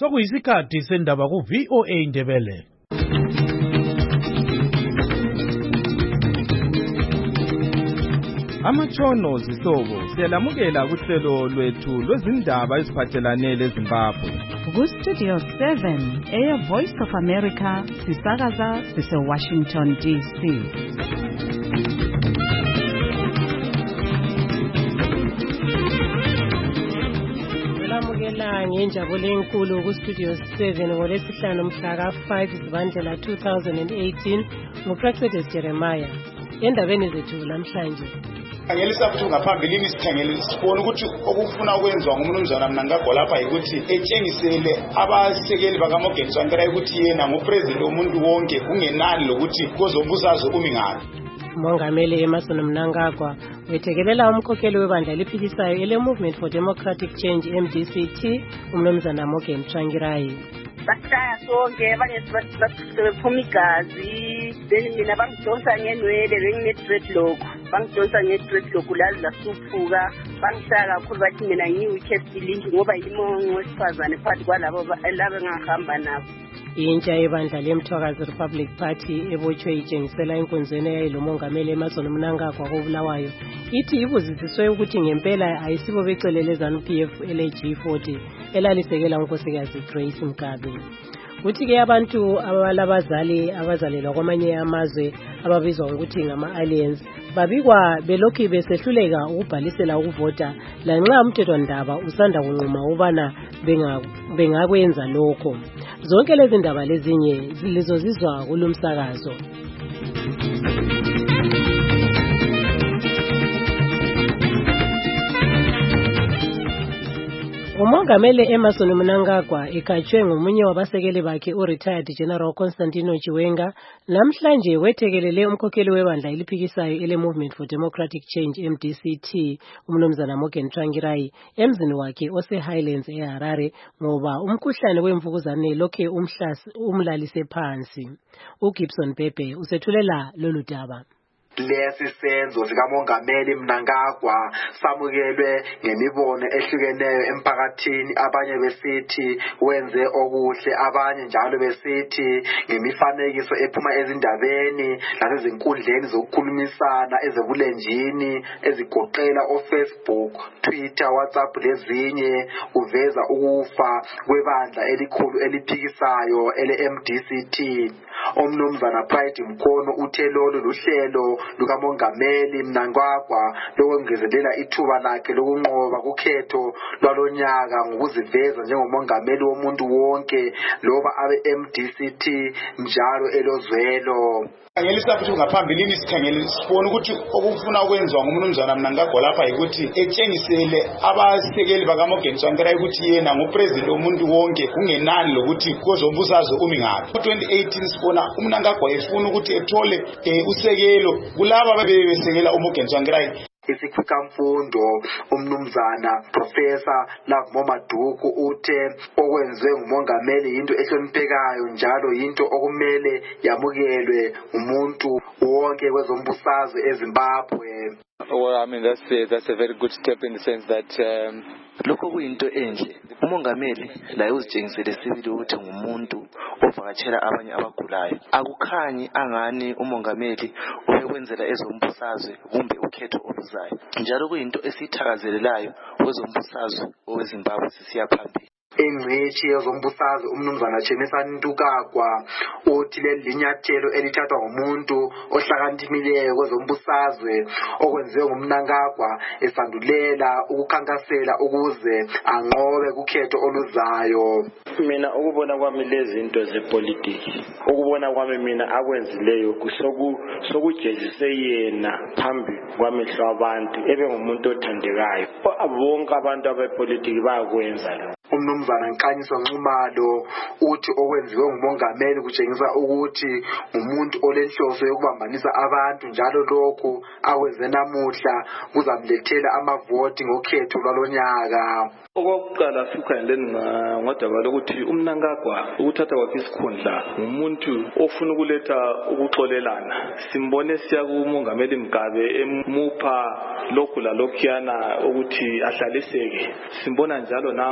sokuyisikhathi sendaba ku-V O A Ndebele. Amatshono zihlobo siyalamukela kuhlelo lwethu lwezindaba eziphathelane leZimbabwe. Ku-Studio seven, Air Voice of America, sisakaza sise-Washington D C. Lamukela ngenjabulo enkulu ku-Studio seven ngolesihlanu mhla ka-five Zibandlela two thousand eighteen nguProfessor Jeremiah. Endabeni zethu lamhlanje Angelisa futhi ngaphambilini sikhangele sibone ukuthi okufuna ukwenziwa ngumnumzana Mnangagwa lapha ukuthi etshengisele abasekeli bakaMorgan Tsvangirai ukuthi yena ngupresident womuntu wonke kungenani lokuthi kozombusazwe umi ngaphi. Mongameli Emmerson Mnangagwa wethekelela umkhokheli webandla eliphikisayo ele Movement for Democratic Change M D C T umnumzana Morgan Tsvangirai. Basaya sonke abanye sibaphuma igazi then mina bangidonsa ngenwele bengine-dreadlock bangidonsa nge-dreadlock lazi lasuphuka bangisaya kakhulu bathi mina ngiyi-weakest ngoba yimongo wesifazane phakathi kwalabo labo engahamba nabo. Intsha yebandla leMthwakazi Republic Party ebotshwe itshengisela enkonzweni eyayilo mongameli Emmerson Mnangagwa kobulawayo ithi ibuzisiswe ukuthi ngempela ayisibo becelele ZANU-P F L G forty elalisekela unkosikazi Grace Mugabe. Kuthi-ke abantu abalabazali abazalelwa kwamanye amazwe ababizwa ngokuthi ngama-aliens babikwa belokhu besehluleka ukubhalisela ukuvota lanxa umthethwandaba usanda kunquma ubana bengakwenza lokho. Zonke lezi ndaba lezinye zilizozizwa kulumsakazo. Umongameli Emmerson Mnangagwa ekhatshwe ngomunye wabasekeli bakhe u-retired General Constantino Chiwenga namhlanje wethekelele umkhokheli webandla eliphikisayo ele Movement for Democratic Change M D C T umnumzana Morgan Tsvangirai emzini wakhe ose-Highlands eHarare ngoba umkhuhlane wemvukuzane lokhe umlalise phansi. uGibson Bebe usethulela lolu daba. Lesi senzo sikamongameli Mnangagwa samukelwe ngemibono ehlukeneyo emphakathini, abanye besithi wenze okuhle, abanye njalo besithi ngemifanekiso ephuma ezindabeni nasezinkundleni zokukhulumisana ezebulenjini ezigoqela oFacebook, Twitter, WhatsApp lezinye uveza ukufa kwebandla elikhulu eliphikisayo ele M D C T. Omnumzana Pride Mkhono uthe lolu luhlelo lukamongameli Mnangagwa lokwengezelela ithuba lakhe lokunqoba kukhetho lwalonyaka ngokuziveza njengomongameli womuntu wonke loba abe M D C T njalo elozwelo. Angelisa futhi ngaphambilini sikhangele sibone ukuthi okufuna ukwenziwa ngumnumzana Mnangagwa lapha ukuthi etshengisele abasekeli bakaMorgan Tsvangirai ukuthi yena ngupresident womuntu wonke kungenani lokuthi kozombusazwe umi ngaphi. twenty eighteen sibona uMnangagwa efuna ukuthi ethole usekelo kulabo abebesekela uMorgan Tsvangirai. Isikhukamfundo umnumzana Professor Lovemore Maduku uthe okwenziwe ngumongameli into ehloniphekayo njalo into okumele yamukelwe umuntu wonke kwezombusazwe eZimbabwe. Well, I mean, that's a, that's a very good step in the sense that um, lokho kuyinto enhle. Umongameli la uzitshengisele sibili ukuthi ngumuntu ovakatshela abanye abagulayo. Akukhanyi angani umongameli uyekwenzela ezombusazwe kumbe ukhetho oluzayo. Njalo kuyinto esithakazelelayo kwezombusazwe oweZimbabwe sisiya phambili. Ingcitshi yezombusazwe umnumzana Chemisani Ntukagwa uthi leli linyathelo elithathwa ngumuntu ohlakaniphileyo kwezombusazwe okwenziwe nguMnangagwa esandulela ukukhankasela ukuze anqobe kukhetho oluzayo. Mina ukubona kwami lezi zinto zepolitiki, ukubona kwami mina akwenzileyo kusoku sokujezise yena phambi kwamehlo abantu ebe ngumuntu othandekayo. Bonke abantu abepolitiki bayakwenza lo. Umnumzana Nkanyiso Nxumalo uthi okwenziwe ngumongameli kutshengisa ukuthi umuntu olenhloso yokubambanisa abantu njalo lokho akwenze namuhla kuzamlethela amavoti ngokhetho lwalonyaka. Okokuqala sikhangeleni ngodaba lokuthi uMnangagwa ukuthatha kwakhe isikhundla ngumuntu ofuna ukuletha ukuxolelana. Simbone siya kumongameli Mugabe emupha lokhu la lokhuyana ukuthi ahlaliseke. Simbona njalo nanku esiya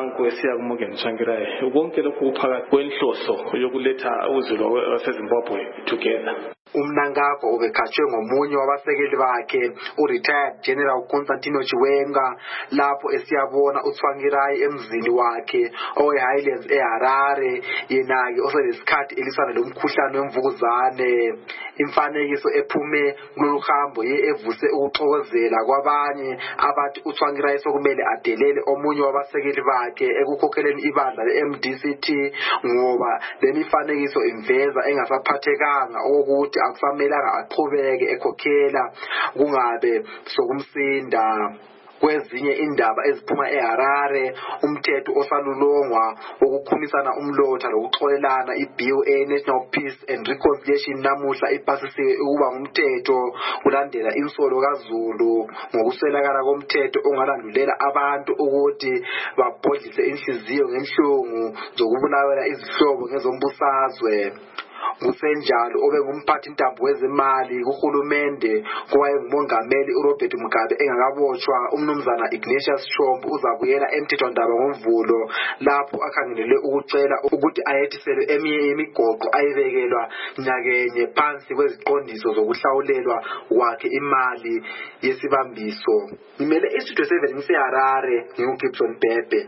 ukuya kuMorgan Tsvangirai konke lokhu kuphakathi kwenhloso yokuletha uzulu waseZimbabwe together. Umnangagwa ubekhatshwe ngomunye wabasekeli bakhe u-retired General Constantino Chiwenga lapho esiyabona uTsvangirai emzini wakhe owe-Highlands eHarare, yena-ke oselesikhathi elisana lomkhuhlane wemvukuzane. Imfanekiso ephume kulolu hambo ye evuse ukuxokozela kwabanye abathi uTsvangirai sokumele adelele omunye wabasekeli bakhe ekukhokheleni ibandla le-M D C T ngoba lemifanekiso iveza engasaphathekanga okokuthi akusamelanga aqhubeke ekhokhela kungabe sokumsinda. Kwezinye indaba eziphuma eHarare, umthetho osalulongwa wokukhumisana umlotha lokuxolelana i-B O A National Peace and Reconciliation namuhla ipasisiwe ukuba ngumthetho kulandela insolo kaZulu ngokuswelakala komthetho ongalandulela abantu ukuthi babhodlise inhliziyo ngenhlungu zokubulawela izihlobo ngezombusazwe. Kusenjalo obengumphathi intambo wezemali kuhulumende kowayengumongameli uRobert Mugabe engakabotshwa, umnumzana Ignatius Chombo uzabuyela emthethwandaba ngoMvulo lapho akhangelele ukucela ukuthi ayethiselwe eminye imigoqo ayibekelwa nyakenye phansi kweziqondiso zokuhlawulelwa kwakhe imali yesibambiso. Ngimele istudio seven ngiseHarare, nginguGibson Bhebhe.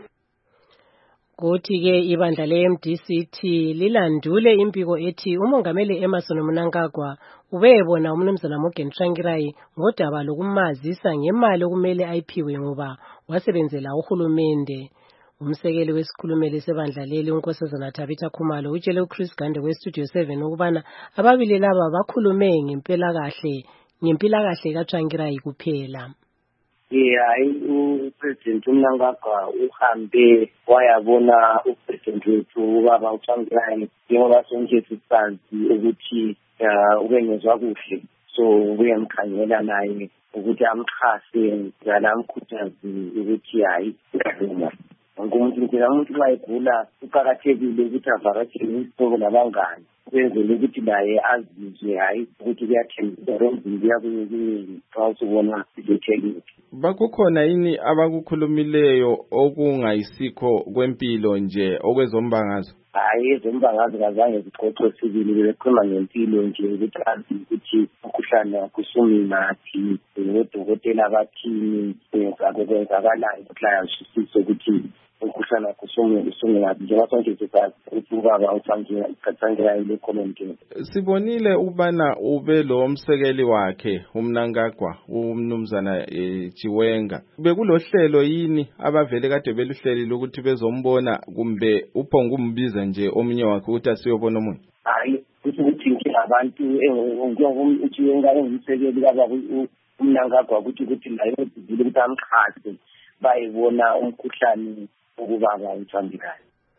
Kuthi-ke ibandla le-M D C T lilandule impiko ethi umongameli Emmerson Mnangagwa ubebona umnumzana Morgan Tsvangirai ngodaba lokumazisa ngemali okumele ayiphiwe ngoba wasebenzela uhulumende. Umsekeli wesikhulumeli sebandla leli uNkosazana Tabitha Khumalo utshele uChris Gande weStudio seven ukubana ababili laba bakhulume ngempilakahle ngempilakahle kaTsvangirai kuphela. hayi uPresident uMnangagwa uhambe wayabona uPresident wethu ubaba uTsvangirai njengoba sonke sisazi ukuthi ubengezwa kuhle, so uyamkhangela naye ukuthi amxhase ngalamkhuthazi ukuthi hayi ngomuntu nje umuntu uma egula uqakathekile ukuthi avakashele isitoko nabangani kwenzele ukuthi naye azizwe hayi ukuthi kuyathembisa romzimbi yakuyini xa usubona izethekile. Bakukhona yini abakukhulumileyo okungayisikho kwempilo nje okwezombangazwe? Hayi, ezombangazo kazange zixoxwe sibili, bekhuluma ngempilo nje ukuthi azi ukuthi umkhuhlane kusuminathi ngodokotela bathini kwenzakalayo ukuthi ayazwisise ukuthi umkhuhlane kusuminathi njengoba sonke sisazi ukuthi ubaba uTsvangirai lekhononke. Sibonile ubana ube lo msekeli wakhe uMnangagwa umnumzana Chiwenga, bekulohlelo yini abavele kade beluhlelile ukuthi bezombona kumbe uphonga umbiza nje omunye wakhe ukuthi asiyobona umuntu? Hayi, ukuthi inkinga abantu uChiwenga engumsekeli kababa uMnangagwa ukuthi ukuthi nayo izile ukuthi amxhase bayibona umkhuhlane ukubaba uTsvangirai.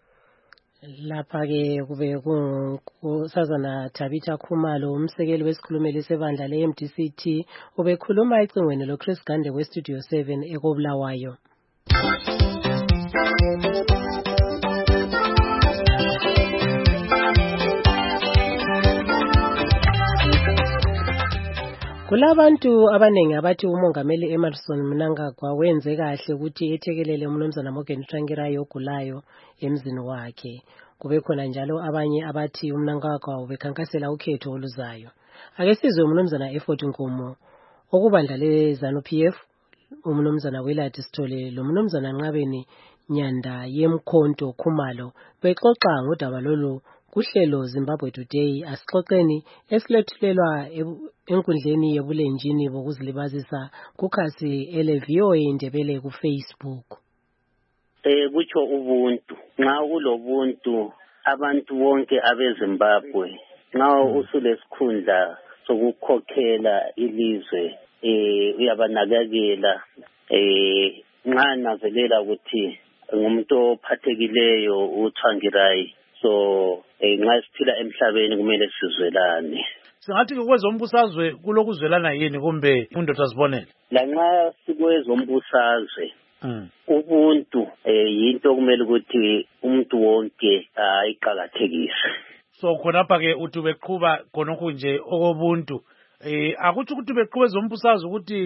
Lapha-ke kube kuNkosazana Tabitha Khumalo umsekeli wesikhulumeli sebandla le-M D C T ubekhuluma ecingweni loChris Gande weStudio seven ekobulawayo. Kulabantu abanengi abathi umongameli Emmerson Mnangagwa wenze kahle ukuthi ethekelele umnumzana Morgan Tsvangirai ogulayo emzini wakhe. Kube khona njalo abanye abathi uMnangagwa ubekhankasela ukhetho oluzayo. Ake sizwe umnumzana Effort Nkomo okubandla leZANU P F, umnumzana Willard Sithole lo mnumzana Nqabeni Nyanda Yemkhonto Khumalo bexoxa ngodaba lolu kuhlelo Zimbabwe Today. Asixoxeni esilethulelwa enkundleni yebulenjini bokuzilibazisa kukhasi ele V O A Indebele ku Facebook. Eh kutsho ubuntu, nxa kulobuntu abantu bonke abeZimbabwe nxa usulesikhundla sokukhokhela ilizwe eh uyabanakekela eh nxa navelela ukuthi ngumuntu ophathekileyo uTsvangirai, so eh nxa siphila emhlabeni kumele sizwelane. Singathi kwezombusazwe kulokuzwelana yini kumbe undoda Sibonele? La nxa sikwezombusazwe ubuntu eh yinto kumele ukuthi umuntu wonke ayiqhakathekise. So khonapha ke uthi beqhuba khonokho nje okobuntu eh akuthi ukuthi beqhube zombusazwe ukuthi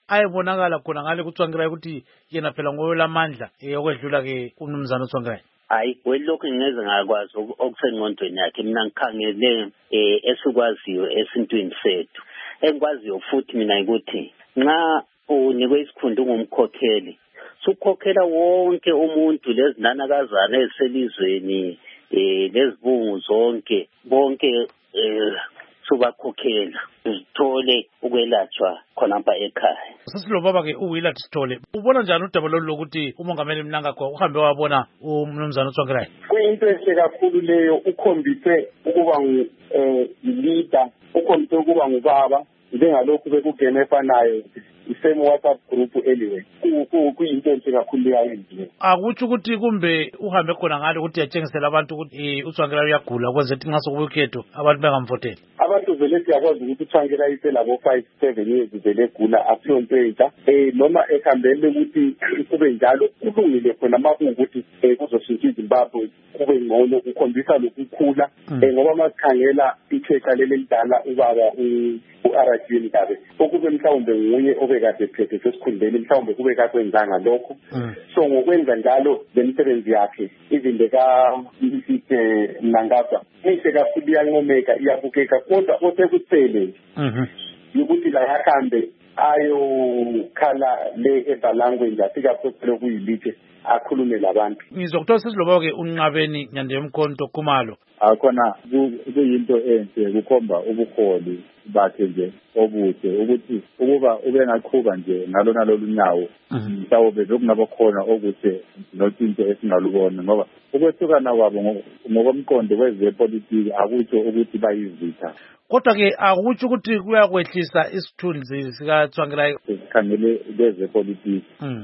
ayebonakala khona ngale kutswangilayo ukuthi yena phela ngowelamandla yokwedlula-ke umnumzana utswangilayo? Hayi, welokhu ngingeze ngakwazi okusengqondweni yakhe. Mina ngikhangele um esikwaziyo esintwini sethu. Engikwaziyo futhi mina ukuthi nxa unikwe isikhundla ungumkhokheli, sukhokhela wonke umuntu, lezinanakazana eziselizweni, um lezibungu zonke, bonke um subakhokhela zithole ukwelatshwa khonapha ekhaya. Sesilobaba-ke uWillard Sithole, ubona njani udaba lolu lokuthi umongameli Mnangagwa uhambe wabona umnumzana uTsvangirai? Kuyinto enhle kakhulu leyo, ukhombise ukuba yi-leader, ukhombise ukuba ngubaba, njengalokhu bekugena efanayo isame WhatsApp group anyway. Kuyinto enhle kakhulu leyayenziwe. Akutsho ukuthi kumbe uhambe khona ngalo ukuthi yatshengisela abantu ukuthi uTsvangirai uyagula kwenze ukuthi nxa sokuba ukhetho abantu bengamvoteli? Abantu vele siyakwazi ukuthi uTsvangirai iselabo five seven years vele egula, akusiyo nto entsha. Um noma ehambele ukuthi kube njalo kulungile khona ma kuwukuthi um kuzoshintsha iZimbabwe kube ngcono, kukhombisa lokukhula. Um ngoba masikhangela ikhexa leli elidala ubaba u-R G Mdabe, okube mhlawumbe nguye obekade phethe sesikhundleni, mhlawumbe kube kakwenzanga lokho. So ngokwenza njalo le misebenzi yakhe izinto ka-Msithe Mnangagwa mihle kakhulu, iyancomeka, iyabukeka, kodwa osekuthele ukuthi la yahambe ayokhala le eBhalangwe nje afika phosele kuyilitshe akhulume labantu. Ngizokuthola sesiloba-ke uNqabeni Nyandemkhonto Khumalo. Akhona kuyinto enhle, kukhomba ubuholi bakhe nje obuhle, ukuthi ukuba ube ngaqhuba nje ngalona lolu nyawo mhlawumbe bekungaba khona okuhle notshintsho esingalubona, ngoba ukwehlukana kwabo ngokomqondo wezepolitiki akutsho ukuthi bayizitha. Kodwa-ke akutsho ukuthi kuyakwehlisa isithunzi sikaTsvangirai. Sikhangele kwezepolitiki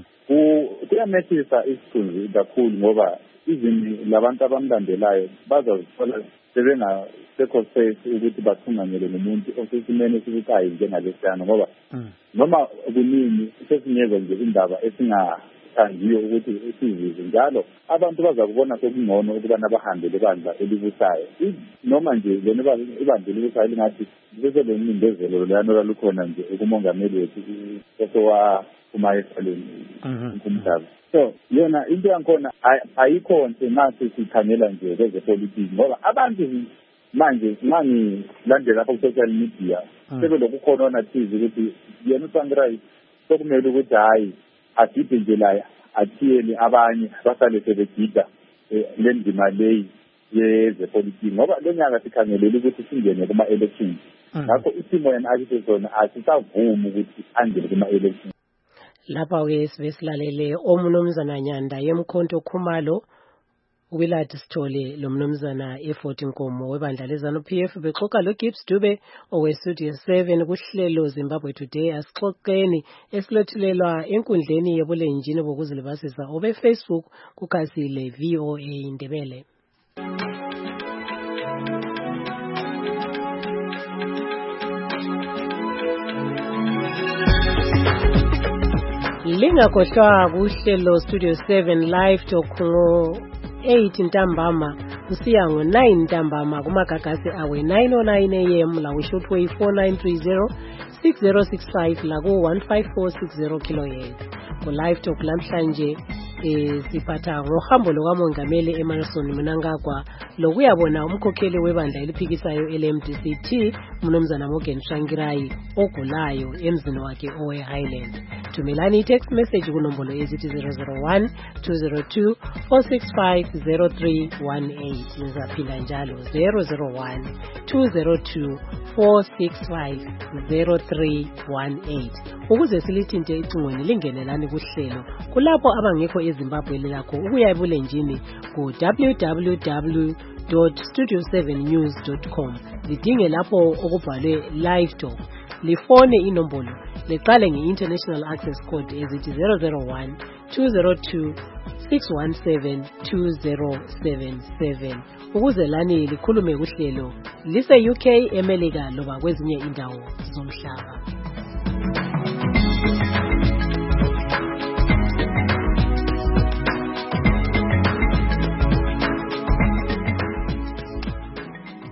kuyamehlisa isithunzi kakhulu, ngoba izini labantu abamlandelayo bazazithola sebengasekho safe ukuthi bathunganyele nomuntu osesimeni esibucayi njengalesiyana, ngoba noma kuningi sesinyezwa nje indaba esingathandiyo ukuthi sizizwe njalo, abantu baza kubona sekungcono ukubana bahambe lebandla elibusayo, noma nje lona ibandla elibusayo lingathi bese lomindezelo leyana olalukhona nje kumongameli wethu osowaphuma esaleni uMdaba. So yona into yankhona ayikho nje nathi sikhangela nje kwezepolitiki, ngoba abantu manje mangilandela lapha ku-social media sebelokukhona onathize ukuthi yena uTsvangirai sokumele ukuthi hayi agide nje la athiyele abanye basale sebegida le ndima leyi yezepolitiki, ngoba lo nyaka sikhangelele ukuthi singene kuma-elections. Ngakho isimo yena asithe sona asisavumi ukuthi angene kuma-elections. Lapha-ke sibe silalele omnumzana Nyandemkhonto Khumalo, uWillard Sithole lo mnumzana eFort Nkomo webandla leZANU-P F bexoxa loGibbs Dube owestudio seven kuhlelo Zimbabwe Today. Asixoxeni esilothulelwa enkundleni yebulenjini bokuzilibazisa obeFacebook kukhasi le-V O A Indebele. Lingakhohlwa kuhlelo Studio seven Live Talk ngo eight ntambama kusiya ngo nine ntambama kumagagasi awe nine oh nine A M la shortwave four nine three zero six zero six five la ku one five four six zero kilohertz. Ku Live Talk namhlanje eh siphatha ngohambo lokamongameli eMarson Mnangagwa lokuyabona umkhokheli webandla eliphikisayo L M D C T umnumzana Morgan Tsvangirai ogulayo emzini wakhe owe Highland. Thumelani text message kunombolo ezithi zero zero one two zero two four six five zero three one eight. Ngizaphinda njalo zero zero one two zero two four six five zero three one eight. Ukuze silithinte icingweni lingenelani kuhlelo kulapho abangekho eZimbabwe lakho ukuya ebulenjini ku w w w dot studio seven news dot com. Lidinge lapho okubhalwe Live Talk. Lifone inombolo liqale nge-International Access Code ezithi zero zero one two zero two six one seven two zero seven seven. Ukuze lani likhulume kuhlelo lise U K, eMelika loba kwezinye indawo zomhlaba.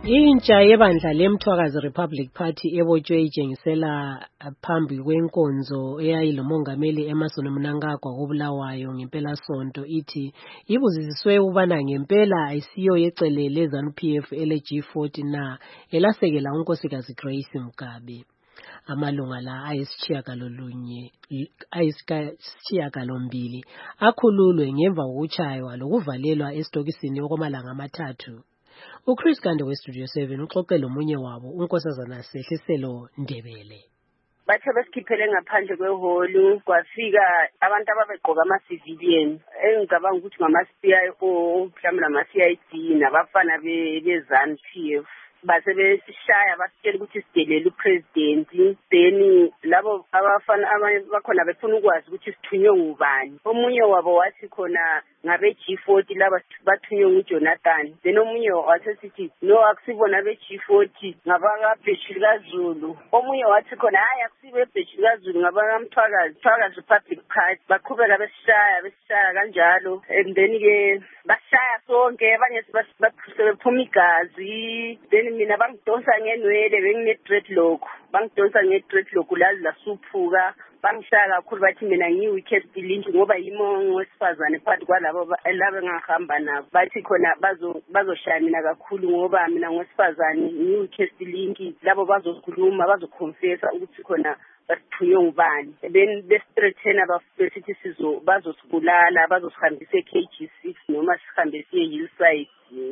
Intsha yebandla lemthwakazi Republic Party ebotshwe itshengisela phambi kwenkonzo eyayilomongameli Emmerson Mnangagwa koBulawayo ngempela sonto ithi ibuzisiswe ubana ngempela ayisiyo yecele leZANU P F ele G forty na elasekela unkosikazi Grace Mugabe. Amalunga la ayisitshiyagalolunye ayisitshiyagalombilli akhululwe ngemva kokuchaywa lokuvalelwa esitokisini okwamalanga amathathu. uChris Gande weStudio seven uxoxe lomunye wabo unkosazana Sehliselo Ndebele. Bathe besikhiphele ngaphandle kweholu kwafika abantu ababegqoka ama-civilian engicabanga ukuthi ngama-C I O mhlawumbe nama-C I D nabafana be-ZANU P F base besishaya basitshela ukuthi sidelele upresident then labo abafana bakhona befuna ukwazi ukuthi sithunywe ngubani. Omunye wabo wathi khona ngabe G forty laba bathunywe nguJonathan, then omunye wathi sithi no akusibona be G forty ngabaka Bheshili kaZulu. Omunye wathi khona hayi akusibe Bheshili kaZulu ngabaka Mthwakazi Mthwakazi Republic Party. Baqhubeka besishaya besishaya kanjalo and then ke bashaya sonke abanye baphuma igazi then mina bangidonsa ngenwele bengine dreadlock bangidonsa nge dreadlock lazi lasuphuka bangishaya kakhulu bathi mina ngiyi-weakest link ngoba yimo ngowesifazane phakathi kwalabo labo engahamba nabo bathi khona bazoshaya mina kakhulu ngoba mina ngowesifazane ngiyi-weakest link labo bazokhuluma bazoconfessa ukuthi khona basithunywe ngubani then besithreathena basithi sizo bazosibulala bazosihambisa e-K G six noma sihambise e-Hillside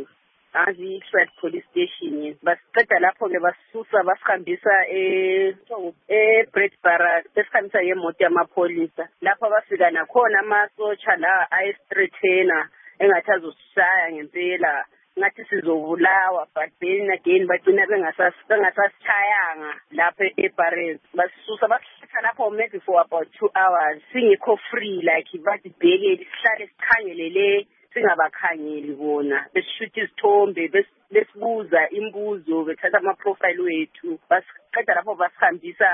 azi i-Threat Police Station. Basiqeda lapho ke basisusa basihambisa e e-Bredbar besihambisa ngemoto yamapholisa lapho bafika nakhona amasotsha la ayesithreathena engathi azosishaya ngempela ngathi sizovulawa but then again bagcina bengasasishayanga lapho eBarrett basisusa basithatha lapho maybe for about two hours singekho free like bathi bheke sihlale sikhangelele singabakhangeli bona besishuthi isithombe besibuza imbuzo bethatha ama-profile wethu basiqeda lapho basihambisa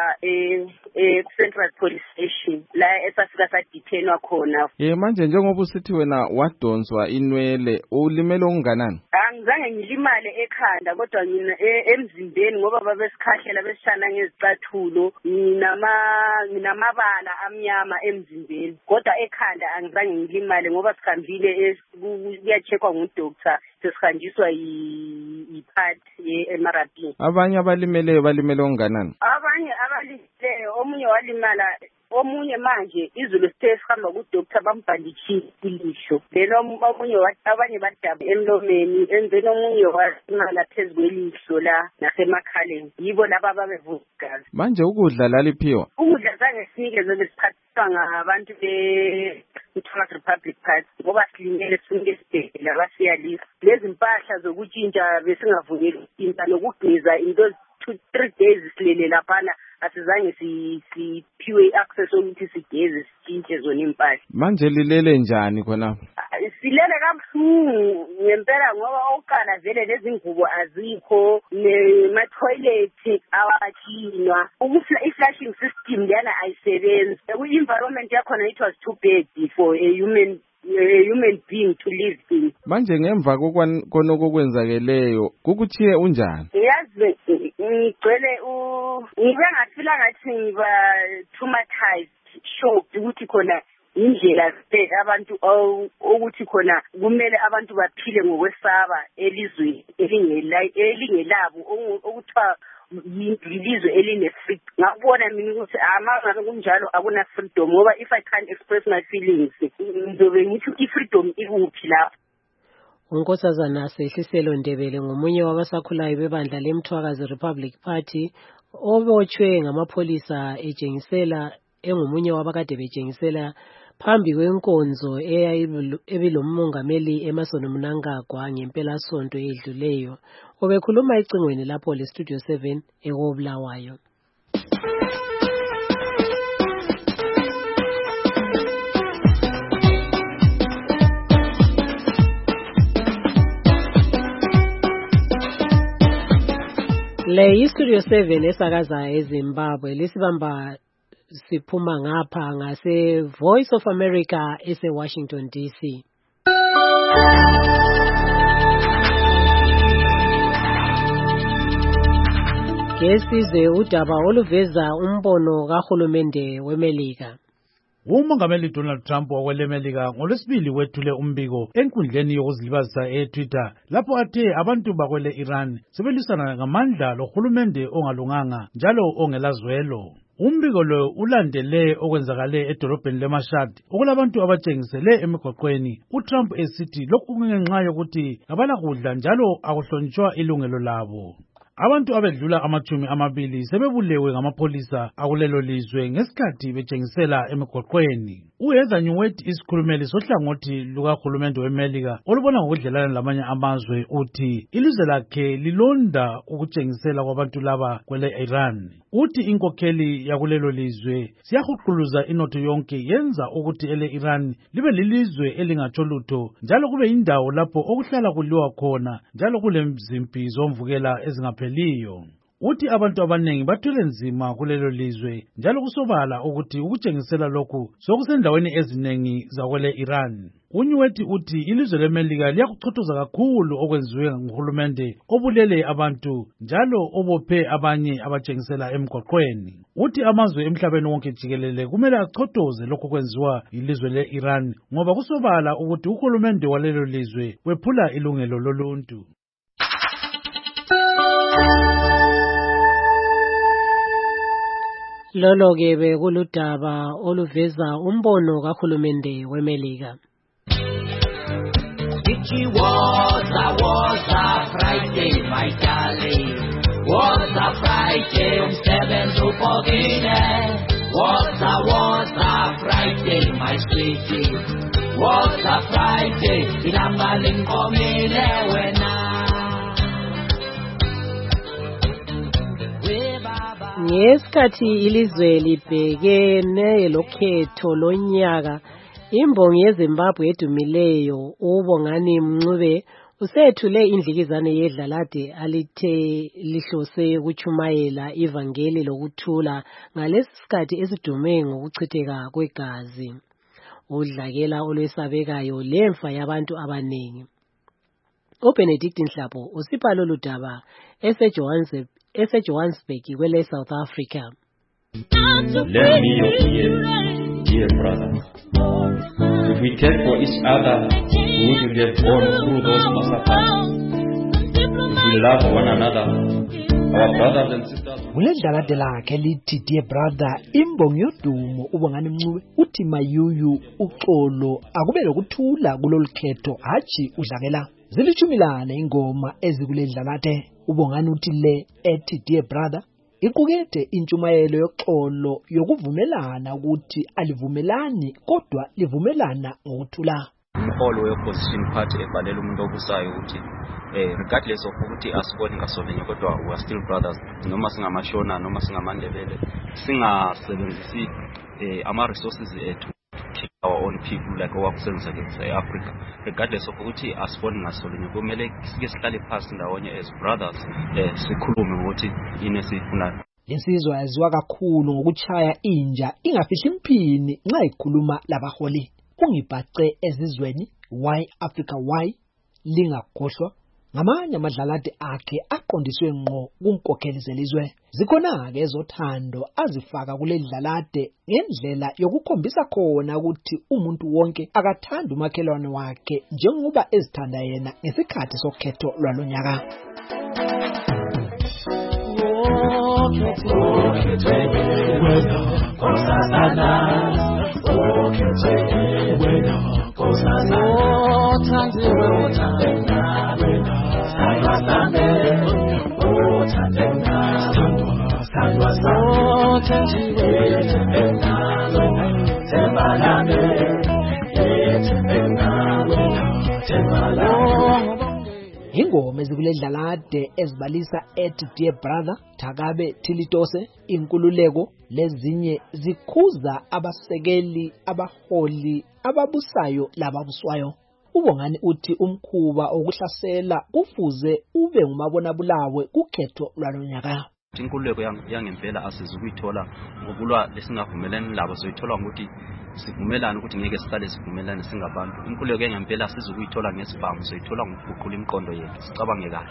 e-Central Police Station la esafika sadethainwa khona. Ye manje njengoba usithi wena wadonswa inwele ulimele okunganani? Angizange ngilimale ekhanda kodwa ngina emzimbeni ngoba babesikhahlela besishana ngezicathulo nginama nginamabala amnyama emzimbeni kodwa ekhanda angizange ngilimale ngoba sihambile kuyacheckwa ngudoctor sesihanjiswa yi-part ye-M R B. Abanye abalimeleyo balimele okunganani? Abanye abalimeleyo omunye walimala omunye manje izulu sithe sihamba kudoctor bambhanditshile ilihlo then omunye abanye badaba emlomeni then omunye walimala phezu kwelihlo la nasemakhaleni yibo laba ababevuza igazi. Manje ukudla laliphiwa? Ukudla zange sinikezwe besiphathiswa ngabantu be-Mthwakazi Republic Party ngoba silimele sifunke esibhedlela basiyalisa lezi mpahla zokutshintsha besingavunyelwa ukutshintsha nokugeza into two three days silele laphana asizange siphiwe access ukuthi sigeze sitshintshe zona impahla. Manje lilele njani khonapho? Silele kabuhlungu ngempela ngoba oqala vele lezi ngubo azikho nema-toilet awakhinwa i-flushing system lana ayisebenzi i-environment yakhona it was too bad for a human a human being to live in. Manje ngemva konoko kwenzakeleyo kukuthiye unjani? Yazi ngigcwele ngibe ngafila ngathi ngiba traumatized shocked ukuthi khona indlela abantu ukuthi khona kumele abantu baphile ngokwesaba elizweni elingelabo okuthiwa yilizwe eline-freedom. Ngakubona mina ukuthi amangabe kunjalo akuna-freedom ngoba if I can't express my feelings ngizobe ngithi i-freedom ikuphi lapho. unkosazana Sehliselo Ndebele ngomunye wabasakhulayo bebandla lemthwakazi Republic Party obotshwe ngamapholisa etshengisela engomunye wabakade betshengisela phambi kwenkonzo ebilomongameli Emmerson Mnangagwa ngempela sonto edluleyo obekhuluma ecingweni lapho leStudio seven ekoBulawayo. Le iStudio seven esakaza eZimbabwe lesibamba siphuma ngapha ngase Voice of America ese Washington D C. Ngesizwe udaba oluveza umbono kahulumende weMelika. Umongameli Donald Trump wakwelemelika ngolwesibili wethule umbiko enkundleni yokuzilibazisa e-Twitter lapho athe abantu bakwele Iran sebelisana ngamandla lohulumende ongalunganga njalo ongelazwelo. Umbiko lo ulandele okwenzakale edolobheni leMashhad okulabantu abatshengisele emigoqweni uTrump esithi lokhu kungenxa yokuthi abalakudla njalo akuhlonitshwa ilungelo labo. Abantu abedlula amachumi amabili sebebulewe ngamapholisa akulelo lizwe ngesikhathi betshengisela emigoqweni. uHeather Nauert isikhulumeli sohlangothi lukahulumende weMelika olubona ngokudlelana lamanye amazwe uthi ilizwe lakhe lilonda ukutshengisela kwabantu laba kwele Iran. Uthi inkokheli yakulelo lizwe siyahuquluza inotho yonke yenza ukuthi ele Iran libe lilizwe elingatsho lutho njalo kube indawo lapho okuhlala kuliwa khona njalo kulemzimpi zomvukela ezingapheliyo. Uthi abantu abanengi bathwele nzima kulelo lizwe njalo kusobala ukuthi ukutshengisela lokhu sokusendaweni ezinengi zakwele Iran. uNauert uthi ilizwe leMelika liyakuchothoza kakhulu okwenziwe nguhulumende obulele abantu njalo obophe abanye abatshengisela emgoqweni. Uthi amazwe emhlabeni wonke jikelele kumele achothoze lokho kwenziwa ilizwe le-Iran ngoba kusobala ukuthi uhulumende walelo lizwe wephula ilungelo loluntu. Lolo ke bekuludaba oluveza umbono kahulumende weMelika. It was a was a Friday, my darling. Was a Friday, umsebenzi upokile. Was a was a Friday, my sweetie. Was a Friday, inamali nkomile wena. Ngesikhathi ilizwe libhekene lokhetho lonyaka, imbongi yeZimbabwe edumileyo uBongani Mncube usethule indlikizane yedlalade alithe lihlose ukuchumayela ivangeli lokuthula ngalesi sikhathi esidume ngokuchitheka kwegazi. Udlakela olwesabekayo lemfa yabantu abaningi. uBenedict Nhlapho usipha lolu daba eseJohannesburg eseJohannesburg kwele South Africa. Let me hear, dear brothers. If we care for each other, we would have gone through those massacres. If we love one another, our brothers and sisters. Uledlalade lakhe lithi dear brother, imbongi yodumo uBongani Mncube uthi mayuyu uxolo akube lokuthula kulolukhetho hachi udlakela. Zilichumilane ingoma ezikuledlalade. uBongani uthi le ethi dear brother iqukethe intshumayelo yoxolo yokuvumelana ukuthi alivumelani kodwa livumelana ngokuthula. Umholo we-opposition party ebhalela umuntu obusayo ukuthi eh regardless of ukuthi asiboni ngasolinye kodwa we are still brothers noma singamashona noma singamandebele singasebenzisi eh ama resources ethu our own people like owakusenzeka eAfrica regardless of ukuthi asiboni ngasolinye kumele sike sihlale phansi ndawonye as brothers eh sikhulume ukuthi yini esifunayo. Lesizwe yaziwa kakhulu ngokuchaya inja ingafihli imphini nxa ikhuluma labaholi. Kungibhace ezizweni why Africa why lingakhohlwa ngamanye amadlalade akhe aqondiswe ngqo kunkokheli zelizwe. Zikhona ke ezothando azifaka kule dlalade ngendlela yokukhombisa khona ukuthi umuntu wonke akathanda umakhelwane wakhe njengoba ezithanda yena ngesikhathi sokhetho lwalonyaka. Ingoma ezikuledlalade ezibalisa ethi dear brother, Thakabe Thilitose, inkululeko lezinye zikhuza abasekeli, abaholi, ababusayo lababuswayo. uBongani uthi umkhuba okuhlasela kufuze ube ngumabona bulawe kukhetho lwalonyaka. Inkululeko yangempela asizukuyithola ngokulwa lesingavumelani labo soyithola ngokuthi sivumelana ukuthi ngeke sihlale sivumelane singabantu. Inkululeko yangempela asizukuyithola ngesibhamu soyithola ngokuguqula imiqondo yethu sicabange kahle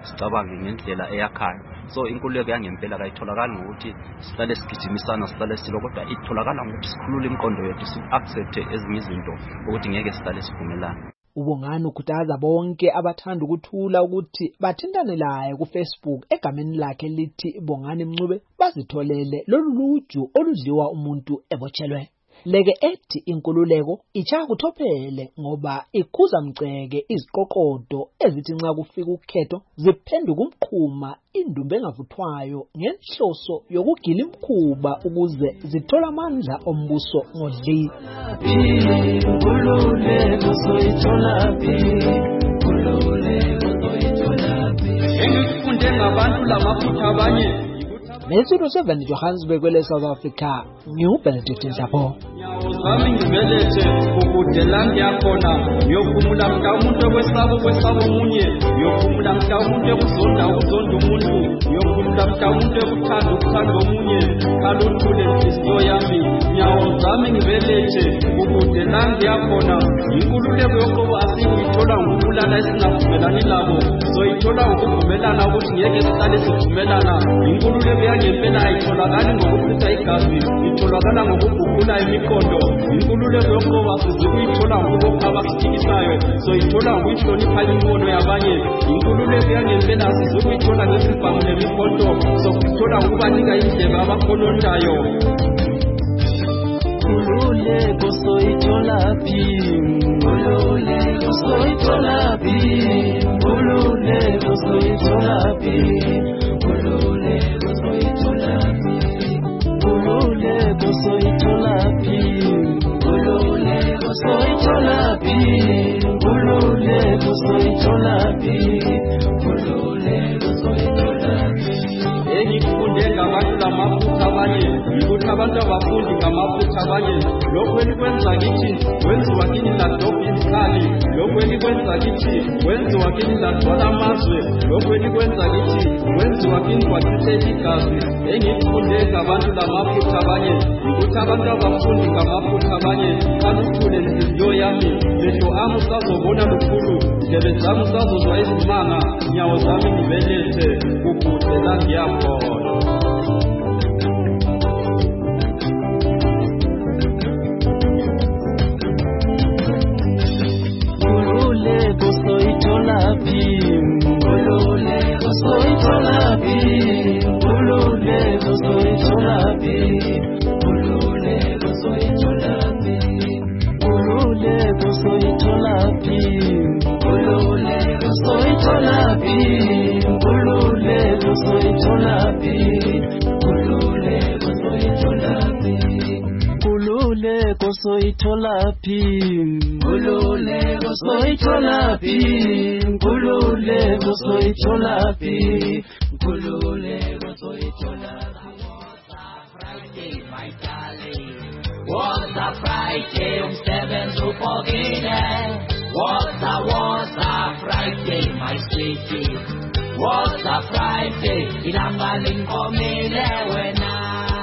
sicabange ngendlela eyakhayo. So inkululeko yangempela kayitholakali ngokuthi sihlale sigijimisana sihlale silo, kodwa itholakala ngokuthi sikhulule imiqondo yethu, si-accepte ezinye izinto ukuthi ngeke sihlale sivumelana. UBongani ukhuthaza bonke abathanda ukuthula ukuthi bathintane laye kuFacebook egameni lakhe lithi Bongani Mncube bazitholele lolu luju oludliwa umuntu ebotshelwe. Leke ethi inkululeko ichaka kuthophele ngoba ikhuza mceke iziqoqodo ezithi nxa kufika ukhetho ziphenduka umqhuma indumbe engavuthwayo ngenhloso yokugila imkhuba ukuze zithola amandla ombuso ngodli. Inkululeko soyithola phi, inkululeko soyithola phi. Engifunde ngabantu lamaphutha abanye. Nesudo seven Johannesburg kwele South Africa, New Benedict Nhlapo. Uzami ngibelethe ukude la ngiyakhona ngiyophumula mhla umuntu okwesabo kwesabo omunye, ngiyophumula mhla umuntu ekuzonda ukuzonda umuntu, ngiyophumula mhla umuntu ekuthanda ukuthanda omunye. Kaluthule inhliziyo yami, nyawo zami ngibelethe ukude la ngiyakhona. Inkululeko yoqobo asiyithola ngokubulala esingavumelani labo, soyithola ngokuvumelana ukuthi ngeke sihlale sivumelana. Inkululeko yangempela ayitholakali ngokuchitha igazi, itholakala ngokubhukula imiqondo. Inkululeko yoqobo sizikuyithola ngokupha abasikisayo, soyithola ngokuyihlonipha imibono yabanye. Inkululeko yangempela sizikuyithola ngesibhamu nemikhonto, sokuthola ngokubanika indlela abakhonondayo. Inkululeko soyithola phi, inkululeko soyithola phi, inkululeko soyithola phi, inkululeko soyithola phi, inkululeko soyithola phi, inkululeko soyithola phi, inkululeko soyithola phi, inkululeko soyithola phi. Engifunde ngabantu lamaphutha abanye, ukuthi abantu abafundi ngamaphutha abanye. Lokho elikwenza kithi wenziwa kini ladobha izikhali, lokho elikwenza kithi wenziwa kini ladwala amazwe, lokho elikwenza kithi wenziwa kini kwachitheka igazi. Engifunde ngabantu lamaphutha abanye, ukuthi abantu abafundi ngamaphutha abanye. Kaluthule inhliziyo yami, mehlo ami usazobona lukhulu, ndebe zami usazozwa izimanga, nyawo zami ngibelethe kukude la ngiyakhona. Inkululeko soyithola phi, inkululeko soyithola phi, inkululeko soyithola phi, inkululeko soyithola phi, inkululeko soyithola phi, inkululeko soyithola phi, inkululeko soyithola phi, inkululeko soyithola phi, inkululeko soyithola phi, inkululeko soyithola phi, inkululeko soyithola phi, inkululeko soyithola phi. Woza Friday umsebenzi uphokile, woza woza Friday my sweetie, woza Friday ilanga linkomile wena.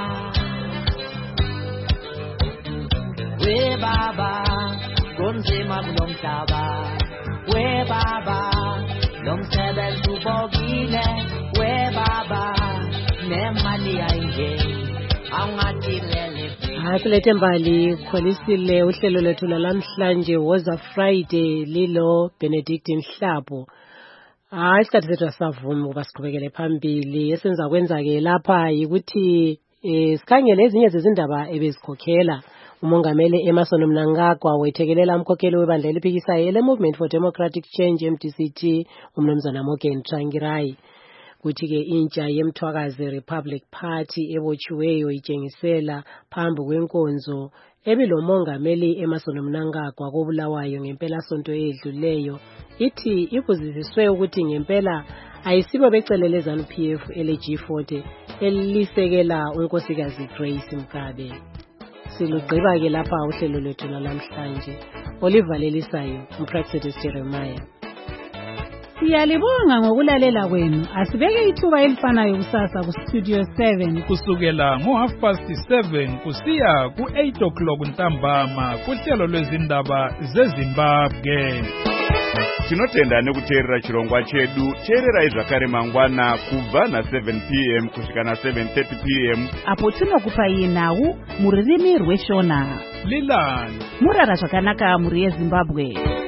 We baba kunzima kulomhlaba, we baba lomsebenzi uphokile, we baba nemali ayingeni awungathilele. Asilethe mbali khwalisile uhlelo lethu lalamhlanje Woza Friday lilo Benedict Nhlapo. Ah isikhathi sethu asavumi ukuba siqhubekele phambili. Esenza kwenza ke lapha ukuthi eh sikhangele ezinye zezindaba ebezikhokhela umongameli Emmerson Mnangagwa wethekelela umkhokheli webandla eliphikisayo ele Movement for Democratic Change M D C T umnumzana Morgan Tsvangirai. Kuthi ke intsha yemthwakazi Republic Party ebotshiweyo itshengisela phambi kwenkonzo ebilomongameli Emmerson Mnangagwa kobulawayo ngempela sonto edluleyo. Ithi ibuzisiswe ukuthi ngempela ayisibo becelele ZANU P F L G forty elisekela unkosikazi Grace Mkabe. Silugqiba ke lapha uhlelo lwethu namhlanje. Oliver Lelisayo, umpractice Jeremiah. Siyalibonga ngokulalela kwenu. Asibeke ithuba elifanayo kusasa ku Studio seven kusukela ngo half past seven kusiya ku eight o'clock ntambama kuhlelo lwezindaba zeZimbabwe. tinotenda nekuteerera chirongwa chedu. teererai zvakare mangwana kubva na seven p m kusvika na seven thirty p m apo tinokupai nhau mururimi rweshona. Lilani murara zvakanaka muri yeZimbabwe.